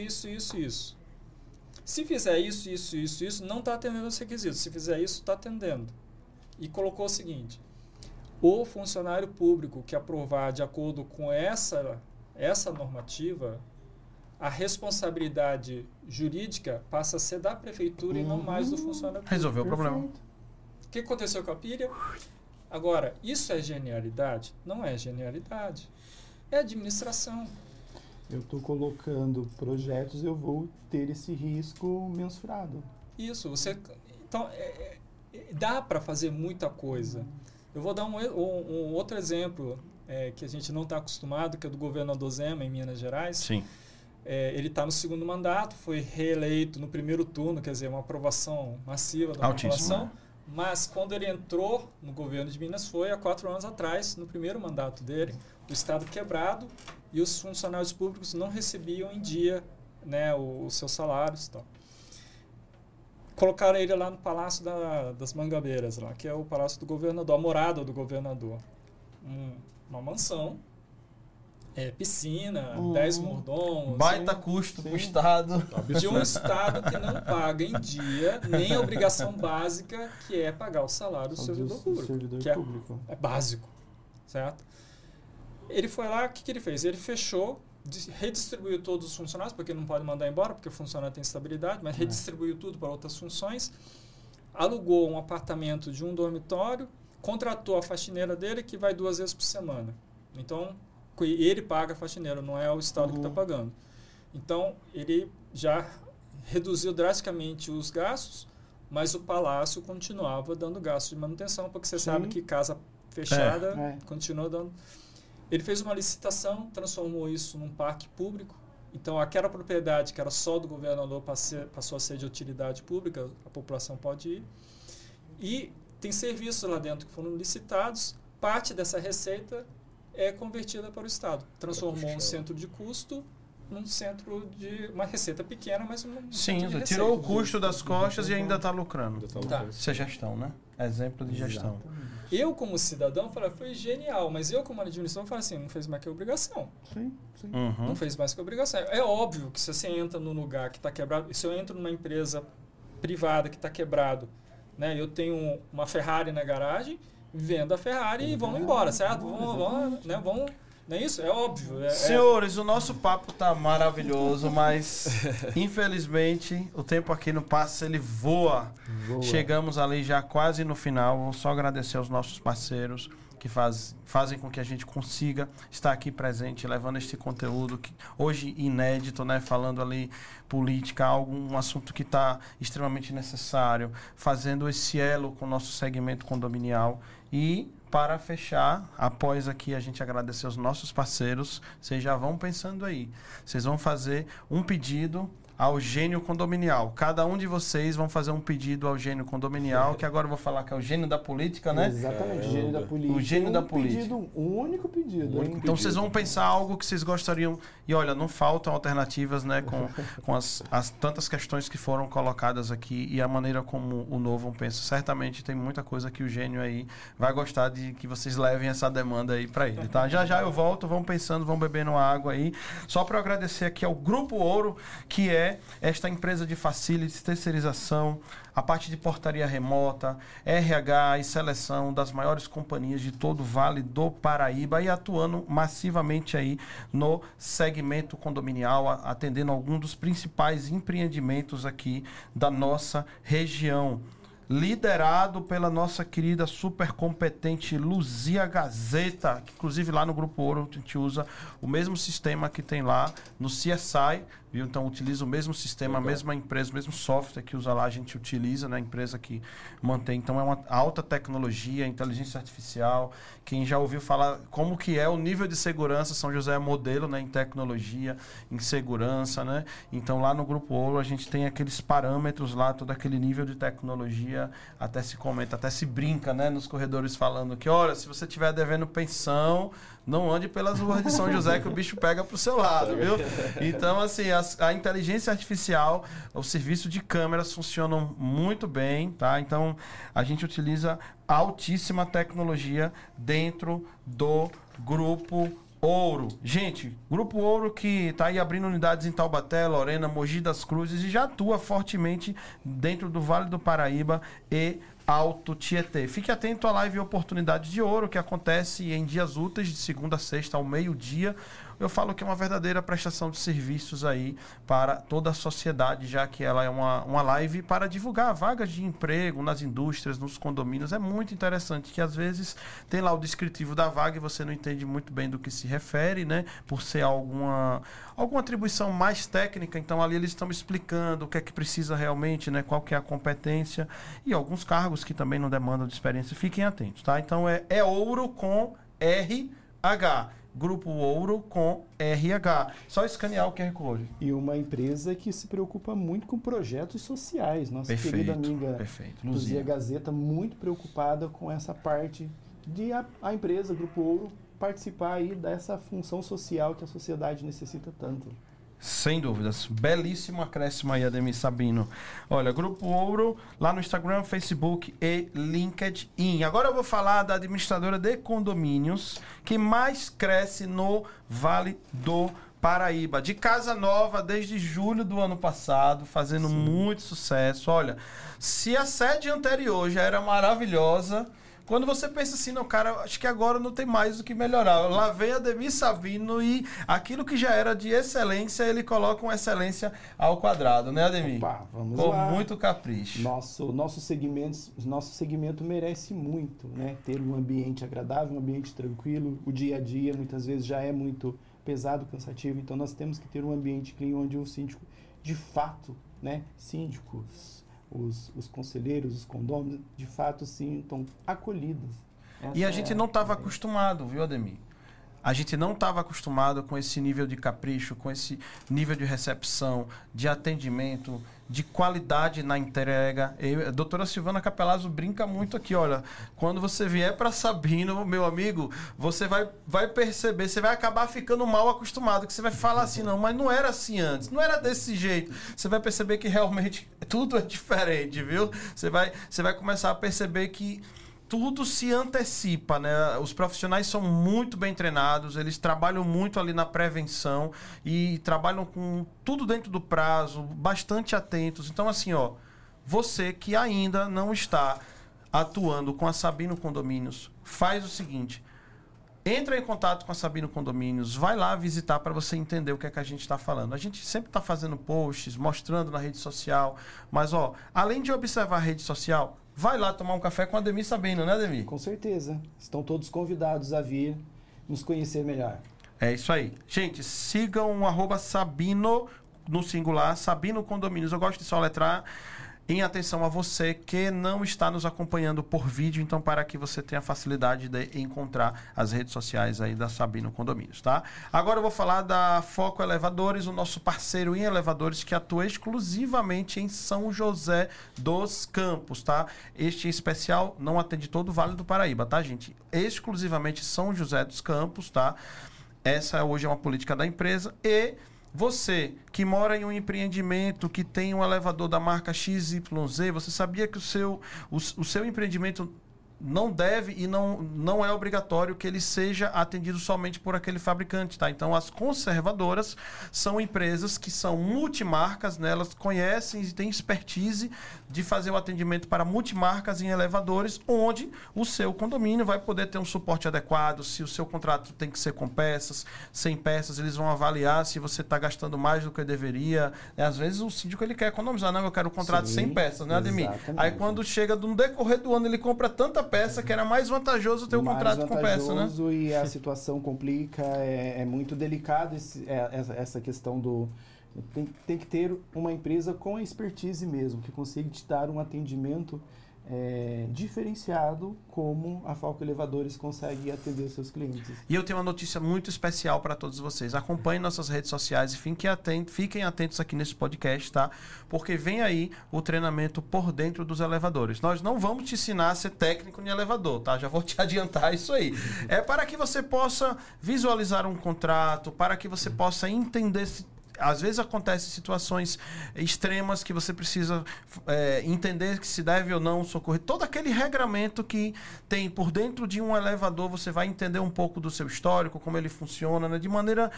Se fizer isso, não está atendendo os requisitos. Se fizer isso, está atendendo. E colocou o seguinte: O funcionário público que aprovar de acordo com essa normativa, a responsabilidade jurídica passa a ser da prefeitura e não mais do funcionário público. Resolveu o problema. O que aconteceu com a pilha? Agora, isso é genialidade? Não é genialidade. É administração. Eu estou colocando projetos, eu vou ter esse risco mensurado. Isso. Então, dá para fazer muita coisa. Eu vou dar um outro exemplo que a gente não está acostumado, que é do governador Zema, em Minas Gerais. Sim. Ele está no segundo mandato, foi reeleito no primeiro turno, quer dizer, uma aprovação massiva da população. Mas quando ele entrou no governo de Minas foi há 4 anos atrás, no primeiro mandato dele, o Estado quebrado e os funcionários públicos não recebiam em dia, né, os seus salários e tal. Colocaram ele lá no Palácio das Mangabeiras, lá, que é o Palácio do Governador, a morada do governador. Uma mansão, piscina, 10 mordomos. Baita custo para o Estado. De um Estado que não paga em dia nem a obrigação básica, que é pagar o salário do servidor público. Que é básico, certo? Ele foi lá, o que ele fez? Ele fechou, redistribuiu todos os funcionários, porque não pode mandar embora, porque o funcionário tem estabilidade, mas redistribuiu tudo para outras funções, alugou um apartamento de um dormitório, contratou a faxineira dele, que vai 2 vezes por semana. Então, ele paga a faxineira, não é o Estado que está pagando. Então, ele já reduziu drasticamente os gastos, mas o palácio continuava dando gastos de manutenção, porque você sabe que casa fechada continua dando. Ele fez uma licitação, transformou isso num parque público. Então, aquela propriedade que era só do governador passou a ser de utilidade pública, a população pode ir. E tem serviços lá dentro que foram licitados, parte dessa receita é convertida para o Estado. Transformou um centro de custo num centro de uma receita pequena, mas sim, você tirou o custo das costas e ainda está lucrando. Isso é gestão, né? Exemplo de gestão. Eu, como cidadão, foi genial, mas eu, como administrador, falei assim, não fez mais que obrigação. Sim. Não fez mais que obrigação. É óbvio que se você entra num lugar que está quebrado, se eu entro numa empresa privada que está quebrado, né, eu tenho uma Ferrari na garagem, vendo a Ferrari e vamos embora, certo? Vamos, não é isso? É óbvio. Senhores, o nosso papo tá maravilhoso, mas infelizmente o tempo aqui no Passe ele voa. Chegamos ali já quase no final. Vou só agradecer aos nossos parceiros que fazem com que a gente consiga estar aqui presente, levando este conteúdo que hoje inédito, né, falando ali política, um assunto que está extremamente necessário, fazendo esse elo com o nosso segmento condominial. E para fechar, após aqui a gente agradecer aos nossos parceiros, vocês já vão pensando aí. Vocês vão fazer um pedido ao Gênio Condominial. Cada um de vocês vão fazer um pedido ao Gênio Condominial, que agora eu vou falar que é o gênio da política, né? Exatamente, o gênio da política. O gênio da política. Um único pedido. Então vocês vão pensar algo que vocês gostariam. E olha, não faltam alternativas, né? Com as tantas questões que foram colocadas aqui e a maneira como o Novo pensa. Certamente tem muita coisa que o gênio aí vai gostar de que vocês levem essa demanda aí para ele, tá? Já eu volto, vão pensando, vão bebendo água aí. Só para agradecer aqui ao Grupo Ouro, que é esta empresa de facilities, terceirização, a parte de portaria remota, RH e seleção das maiores companhias de todo o Vale do Paraíba e atuando massivamente aí no segmento condominial, atendendo alguns dos principais empreendimentos aqui da nossa região. Liderado pela nossa querida super competente Luzia Gazeta, que inclusive lá no Grupo Ouro a gente usa o mesmo sistema que tem lá no CSI, viu? Então utiliza o mesmo sistema, a mesma empresa, o mesmo software que usa lá, a gente utiliza, né? A empresa que mantém. Então é uma alta tecnologia, inteligência artificial. Quem já ouviu falar como que é o nível de segurança, São José é modelo, né? Em tecnologia, em segurança, né? Então lá no Grupo Ouro a gente tem aqueles parâmetros lá, todo aquele nível de tecnologia, até se comenta, até se brinca, né? Nos corredores falando que, olha, se você estiver devendo pensão, não ande pelas ruas de São José que o bicho pega pro seu lado, viu? Então, assim, a inteligência artificial, o serviço de câmeras funcionam muito bem, tá? Então, a gente utiliza altíssima tecnologia dentro do Grupo Ouro. Gente, Grupo Ouro que está aí abrindo unidades em Taubaté, Lorena, Mogi das Cruzes e já atua fortemente dentro do Vale do Paraíba e Alto Tietê. Fique atento à live Oportunidade de Ouro, que acontece em dias úteis, de segunda a sexta, ao meio-dia. Eu falo que é uma verdadeira prestação de serviços aí para toda a sociedade, já que ela é uma live para divulgar vagas de emprego nas indústrias, nos condomínios. É muito interessante, que às vezes tem lá o descritivo da vaga e você não entende muito bem do que se refere, né? Por ser alguma atribuição mais técnica, então ali eles estão explicando o que é que precisa realmente, né? Qual que é a competência e alguns cargos que também não demandam de experiência. Fiquem atentos, tá? Então é Ouro com RH. Grupo Ouro com RH. Só escanear o QR Code. E uma empresa que se preocupa muito com projetos sociais. Nossa querida amiga Luzia Gazeta, muito preocupada com essa parte de a empresa, Grupo Ouro, participar aí dessa função social que a sociedade necessita tanto. Sem dúvidas. Belíssimo acréscimo aí, Ademir Sabino. Olha, Grupo Ouro, lá no Instagram, Facebook e LinkedIn. Agora eu vou falar da administradora de condomínios que mais cresce no Vale do Paraíba. De casa nova desde julho do ano passado, fazendo muito sucesso. Olha, se a sede anterior já era maravilhosa... Quando você pensa assim, não, cara, acho que agora não tem mais o que melhorar. Lá vem Ademir Sabino e aquilo que já era de excelência, ele coloca uma excelência ao quadrado, né, Ademir? Opa, vamos com lá. Muito capricho. Nosso segmento merece muito, né? Ter um ambiente agradável, um ambiente tranquilo. O dia a dia, muitas vezes, já é muito pesado, cansativo. Então, nós temos que ter um ambiente clean, onde o síndico, de fato, né? Síndicos... Os conselheiros, os condôminos, de fato, sintam acolhidos. E a gente não estava acostumado, viu, Ademir? A gente não estava acostumado com esse nível de capricho, com esse nível de recepção, de atendimento, de qualidade na entrega. A doutora Silvana Capelazzo brinca muito aqui, olha, quando você vier para Sabino, meu amigo, você vai perceber, você vai acabar ficando mal acostumado, que você vai falar assim, não, mas não era assim antes, não era desse jeito. Você vai perceber que realmente tudo é diferente, viu? Você vai começar a perceber que tudo se antecipa, né? Os profissionais são muito bem treinados, eles trabalham muito ali na prevenção e trabalham com tudo dentro do prazo, bastante atentos. Então, assim, ó, você que ainda não está atuando com a Sabino Condomínios, faz o seguinte, entra em contato com a Sabino Condomínios, vai lá visitar para você entender o que é que a gente está falando. A gente sempre está fazendo posts, mostrando na rede social, mas, ó, além de observar a rede social, vai lá tomar um café com a Ademir Sabino, né, Ademir? Com certeza. Estão todos convidados a vir nos conhecer melhor. É isso aí. Gente, sigam o @Sabino, no singular, Sabino Condomínios. Eu gosto de soletrar em atenção a você que não está nos acompanhando por vídeo, então para que você tenha facilidade de encontrar as redes sociais aí da Sabino Condomínios, tá? Agora eu vou falar da Foco Elevadores, o nosso parceiro em elevadores que atua exclusivamente em São José dos Campos, tá? Este em especial não atende todo o Vale do Paraíba, tá, gente? Exclusivamente São José dos Campos, tá? Essa hoje é uma política da empresa e você que mora em um empreendimento que tem um elevador da marca XYZ, você sabia que o seu empreendimento não deve e não é obrigatório que ele seja atendido somente por aquele fabricante, tá? Então, as conservadoras são empresas que são multimarcas, né? Elas conhecem e têm expertise de fazer o atendimento para multimarcas em elevadores, onde o seu condomínio vai poder ter um suporte adequado, se o seu contrato tem que ser com peças, sem peças, eles vão avaliar se você está gastando mais do que deveria. Às vezes, o síndico ele quer economizar, não, eu quero um contrato sem peças, né, Ademir? Exatamente. Aí, quando chega no decorrer do ano, ele compra tanta peça que era mais vantajoso ter o contrato com peça, né? E a situação complica, é muito delicado essa questão do... Tem que ter uma empresa com expertise mesmo, que consiga te dar um atendimento diferenciado, como a Foco Elevadores consegue atender os seus clientes. E eu tenho uma notícia muito especial para todos vocês. Acompanhem nossas redes sociais e fiquem atentos aqui nesse podcast, tá? Porque vem aí o treinamento por dentro dos elevadores. Nós não vamos te ensinar a ser técnico em elevador, tá? Já vou te adiantar isso aí. É para que você possa visualizar um contrato, para que você possa entender às vezes acontecem situações extremas que você precisa entender que se deve ou não socorrer. Todo aquele regramento que tem por dentro de um elevador, você vai entender um pouco do seu histórico, como ele funciona, né? De maneira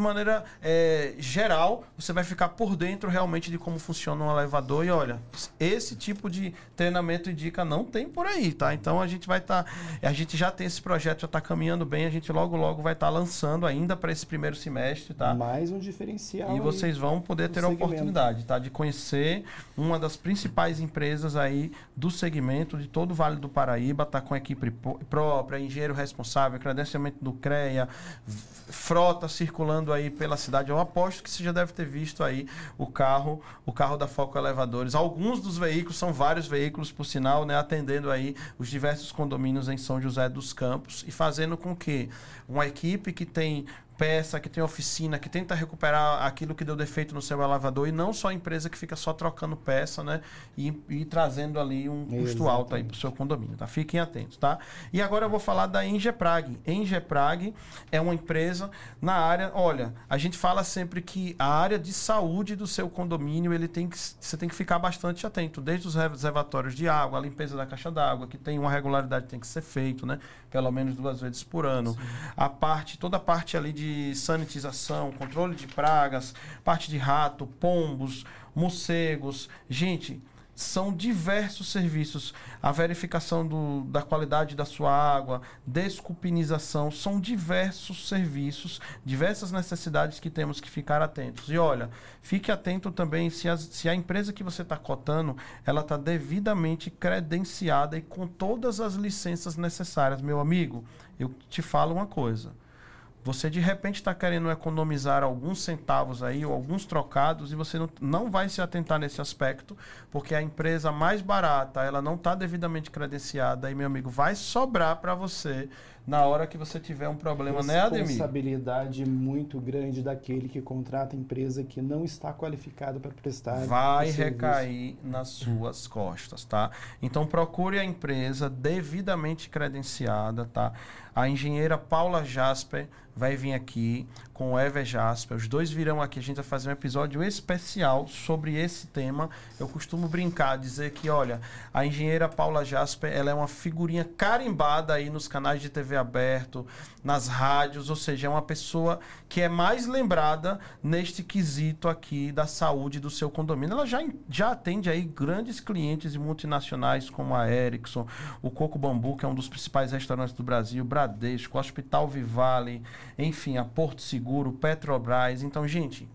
geral, você vai ficar por dentro realmente de como funciona um elevador. E olha, esse tipo de treinamento e dica não tem por aí, tá? Então a gente já tem esse projeto, já está caminhando bem, a gente logo vai estar lançando ainda para esse primeiro semestre, tá? Mais um diferencial. E vocês vão poder ter a oportunidade, tá? De conhecer uma das principais empresas aí do segmento de todo o Vale do Paraíba, tá com equipe própria, engenheiro responsável, credenciamento do CREA, frota circulando aí pela cidade. Eu aposto que você já deve ter visto aí o carro da Foco Elevadores. Alguns dos veículos, são vários veículos, por sinal, né? Atendendo aí os diversos condomínios em São José dos Campos e fazendo com que uma equipe que tem peça, que tem oficina, que tenta recuperar aquilo que deu defeito no seu elevador, e não só a empresa que fica só trocando peça, né? E trazendo ali um custo alto aí para o seu condomínio, tá? Fiquem atentos, tá? E agora eu vou falar da Engeprag. Engeprag é uma empresa na área... Olha, a gente fala sempre que a área de saúde do seu condomínio, você tem que ficar bastante atento, desde os reservatórios de água, a limpeza da caixa d'água, que tem uma regularidade que tem que ser feito, né? Pelo menos 2 vezes por ano. Sim. Toda a parte ali de sanitização, controle de pragas, parte de rato, pombos, morcegos. Gente, são diversos serviços. A verificação da qualidade da sua água, desculpinização, são diversos serviços, diversas necessidades que temos que ficar atentos. E olha, fique atento também se a empresa que você está cotando, ela está devidamente credenciada e com todas as licenças necessárias. Meu amigo, eu te falo uma coisa. Você de repente está querendo economizar alguns centavos aí, ou alguns trocados, e você não vai se atentar nesse aspecto, porque a empresa mais barata, ela não está devidamente credenciada, e, meu amigo, vai sobrar para você na hora que você tiver um problema, né, Ademir? Responsabilidade muito grande daquele que contrata a empresa que não está qualificada para prestar. Vai recair nas suas costas, tá? Então, procure a empresa devidamente credenciada, tá? A engenheira Paula Jasper vai vir aqui com o Ever Jasper. Os dois virão aqui. A gente vai fazer um episódio especial sobre esse tema. Eu costumo brincar, dizer que, olha, a engenheira Paula Jasper, ela é uma figurinha carimbada aí nos canais de TV aberto, nas rádios, ou seja, é uma pessoa que é mais lembrada neste quesito aqui da saúde do seu condomínio. Ela já atende aí grandes clientes e multinacionais como a Ericsson, o Coco Bambu, que é um dos principais restaurantes do Brasil, Bradesco, Hospital Vivale, enfim, a Porto Seguro, Petrobras. Então, gente,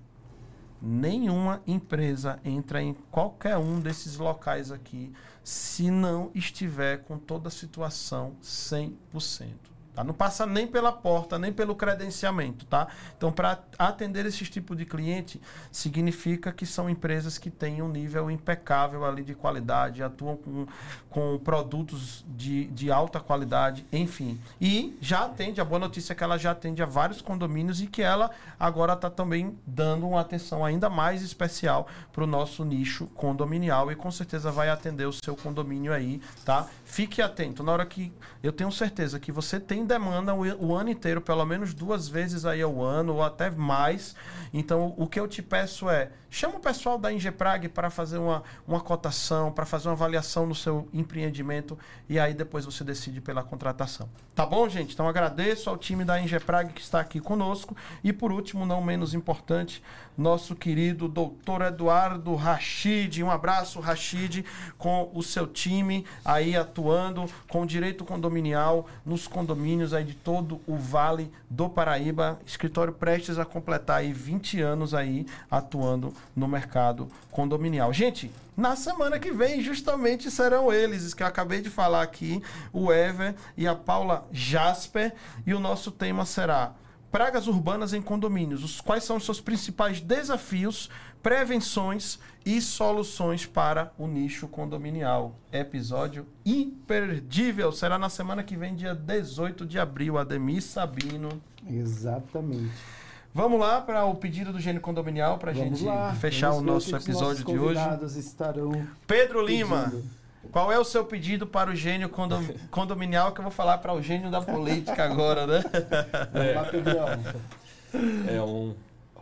nenhuma empresa entra em qualquer um desses locais aqui se não estiver com toda a situação 100%. Tá? Não passa nem pela porta, nem pelo credenciamento, tá? Então, para atender esse tipo de cliente, significa que são empresas que têm um nível impecável ali de qualidade, atuam com produtos de alta qualidade, enfim. E já atende, a boa notícia é que ela já atende a vários condomínios e que ela agora está também dando uma atenção ainda mais especial para o nosso nicho condominial, e com certeza vai atender o seu condomínio aí, tá? Fique atento, na hora que eu tenho certeza que você tem demanda o ano inteiro, pelo menos 2 vezes aí ao ano, ou até mais. Então, o que eu te peço é, chama o pessoal da Engeprag para fazer uma cotação, para fazer uma avaliação no seu empreendimento, e aí depois você decide pela contratação. Tá bom, gente? Então, agradeço ao time da Engeprag que está aqui conosco. E, por último, não menos importante, nosso querido doutor Eduardo Rachid. Um abraço, Rachid, com o seu time aí atuando com direito condominial nos condomínios aí de todo o Vale do Paraíba. Escritório prestes a completar aí 20 anos aí atuando no mercado condominial. Gente, na semana que vem justamente serão eles que eu acabei de falar aqui, o Ever e a Paula Jasper, e o nosso tema será pragas urbanas em condomínios. Quais são os seus principais desafios, prevenções e soluções para o nicho condominial. Episódio imperdível. Será na semana que vem, dia 18 de abril. Ademir Sabino. Exatamente. Vamos lá para o pedido do Gênio Condominial, para a gente fechar o nosso episódio de hoje. Estarão Pedro Lima, qual é o seu pedido para o Gênio Condominial, que eu vou falar para o Gênio da Política agora, né? É um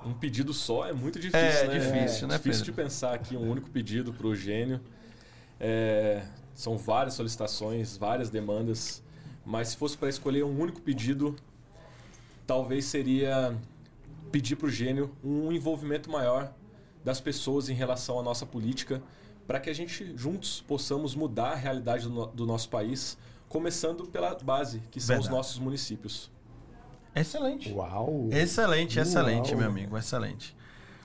Um pedido só é muito difícil, né? Difícil, né, difícil Pedro? de pensar aqui um único pedido para o Gênio. São várias solicitações, várias demandas, mas se fosse para escolher um único pedido, talvez seria pedir para o Gênio um envolvimento maior das pessoas em relação à nossa política, para que a gente juntos possamos mudar a realidade do nosso país, começando pela base, que são os nossos municípios. Excelente. Uau! Excelente, excelente, Uau. meu amigo, excelente.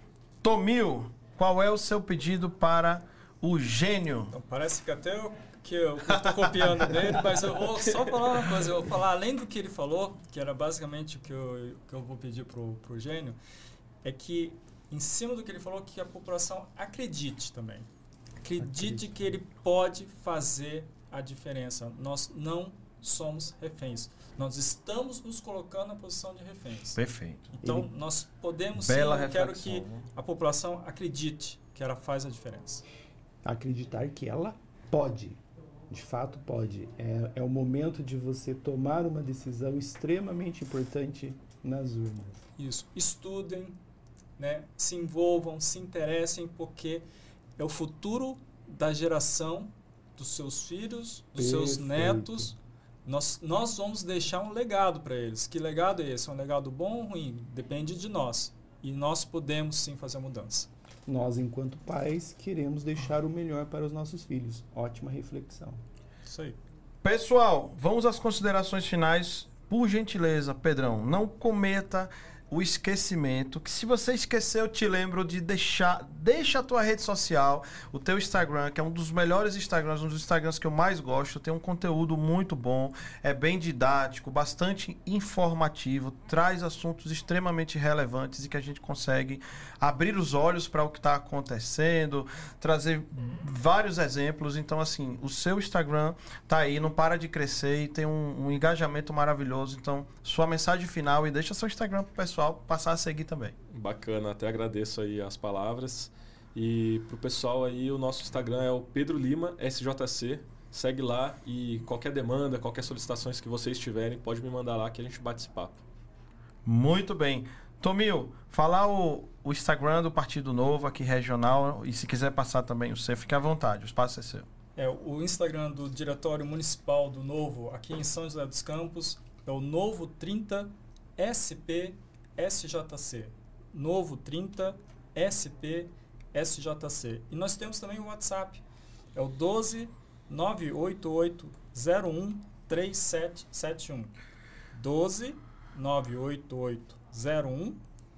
Tomil, qual é o seu pedido para o Gênio? Então, parece que até eu estou copiando dele, mas eu vou só falar uma coisa. Eu vou falar além do que ele falou, que era basicamente o que eu vou pedir para o Gênio, é que, em cima do que ele falou, que a população acredite também. Acredite que ele pode fazer a diferença. Nós não somos reféns. Nós estamos nos colocando na posição de reféns. Perfeito. Então, nós podemos Bela sim, eu quero reflexão, que né? a população acredite que ela faz a diferença. Acreditar que ela pode. De fato, pode. É o momento de você tomar uma decisão extremamente importante nas urnas. Isso. Estudem, né? Se envolvam, se interessem, porque é o futuro da geração dos seus filhos, dos seus netos. Nós vamos deixar um legado para eles. Que legado é esse? É um legado bom ou ruim? Depende de nós. E nós podemos sim fazer a mudança. Nós, enquanto pais, queremos deixar o melhor para os nossos filhos. Ótima reflexão. Isso aí. Pessoal, vamos às considerações finais. Por gentileza, Pedrão, não cometa o esquecimento, que se você esqueceu, eu te lembro de deixa a tua rede social, o teu Instagram, que é um dos melhores Instagrams, um dos Instagrams que eu mais gosto, tem um conteúdo muito bom, é bem didático, bastante informativo, traz assuntos extremamente relevantes e que a gente consegue abrir os olhos para o que está acontecendo, trazer vários exemplos. Então, assim, o seu Instagram tá aí, não para de crescer e tem um engajamento maravilhoso. Então, sua mensagem final e deixa seu Instagram pro pessoal passar a seguir também. Bacana, até agradeço aí as palavras. E pro pessoal aí, o nosso Instagram é o Pedro Lima SJC. Segue lá e qualquer demanda, qualquer solicitações que vocês tiverem, pode me mandar lá que a gente bate esse papo. Muito bem. Tomil, falar o Instagram do Partido Novo aqui regional, e se quiser passar também o seu, fique à vontade, o espaço é seu. O Instagram do Diretório Municipal do Novo, aqui em São José dos Campos, é o Novo 30 SP SJC. Novo 30 SP SJC. E nós temos também o WhatsApp. É o 12 988 01 3771. 12 988 01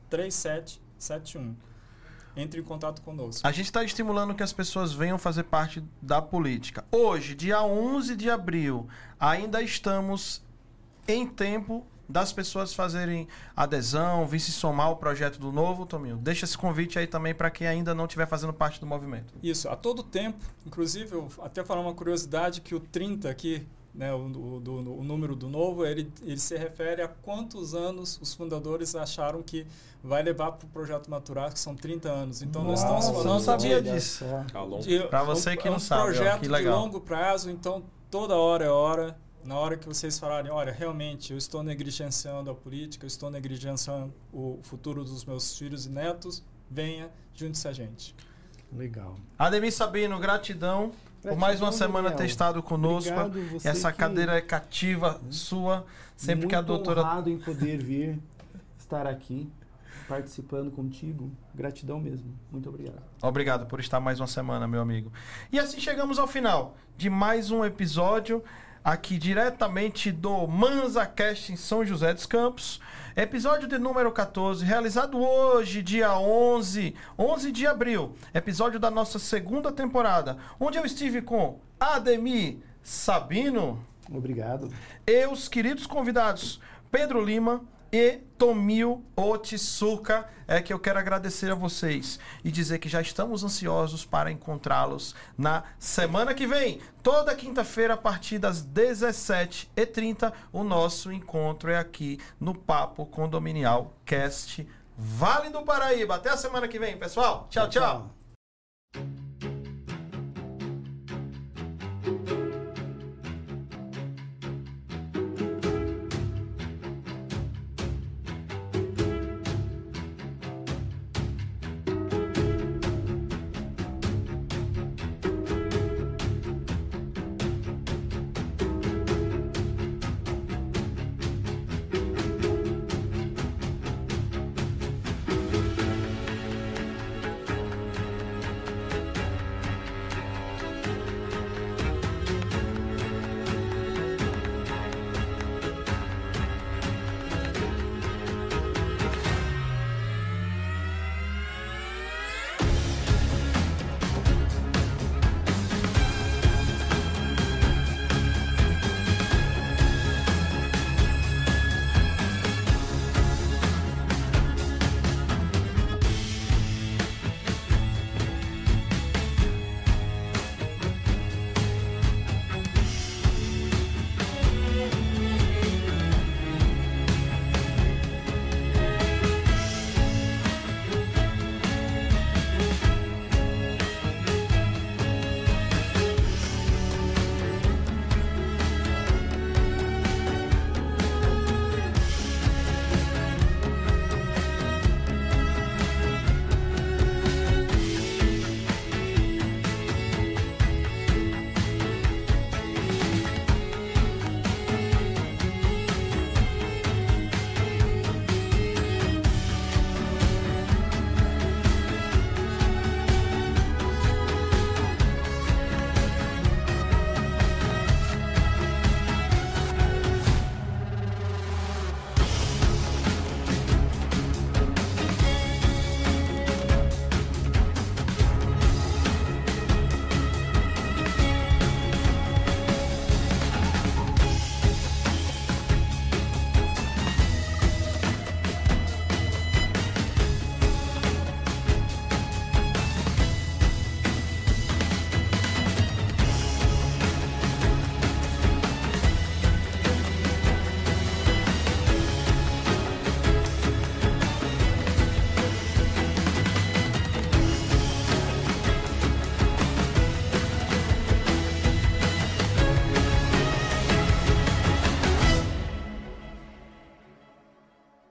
3771. Entre em contato conosco. A gente está estimulando que as pessoas venham fazer parte da política. Hoje, dia 11 de abril, ainda estamos em tempo das pessoas fazerem adesão, vir se somar ao projeto do Novo, Tominho. Deixa esse convite aí também para quem ainda não estiver fazendo parte do movimento. Isso, a todo tempo. Inclusive, eu até falar uma curiosidade que o 30 aqui, né, o número do Novo, ele se refere a quantos anos os fundadores acharam que vai levar para o projeto maturar, que são 30 anos. Então, nós estamos falando não sabia disso. Para você que não sabe, um projeto que legal. de longo prazo, então toda hora é hora. Na hora que vocês falarem, olha, realmente eu estou negligenciando a política, eu estou negligenciando o futuro dos meus filhos e netos, venha, junte-se a gente. Legal. Ademir Sabino, gratidão por mais uma semana Daniel. ter estado conosco. Obrigado, você Essa que- cadeira é cativa sua, sempre que a doutora... Muito honrado em poder vir, estar aqui, participando contigo. Gratidão mesmo. Muito obrigado. Obrigado por estar mais uma semana, meu amigo. E assim chegamos ao final de mais um episódio aqui diretamente do ManzaCast em São José dos Campos. Episódio de número 14, realizado hoje, dia 11 de abril. Episódio da nossa segunda temporada, onde eu estive com Ademir Sabino. Obrigado. E os queridos convidados Pedro Lima e Tomil Otsuka, que eu quero agradecer a vocês e dizer que já estamos ansiosos para encontrá-los na semana que vem. Toda quinta-feira, a partir das 17h30, o nosso encontro é aqui no Papo Condominial Cast Vale do Paraíba. Até a semana que vem, pessoal. Tchau, tchau.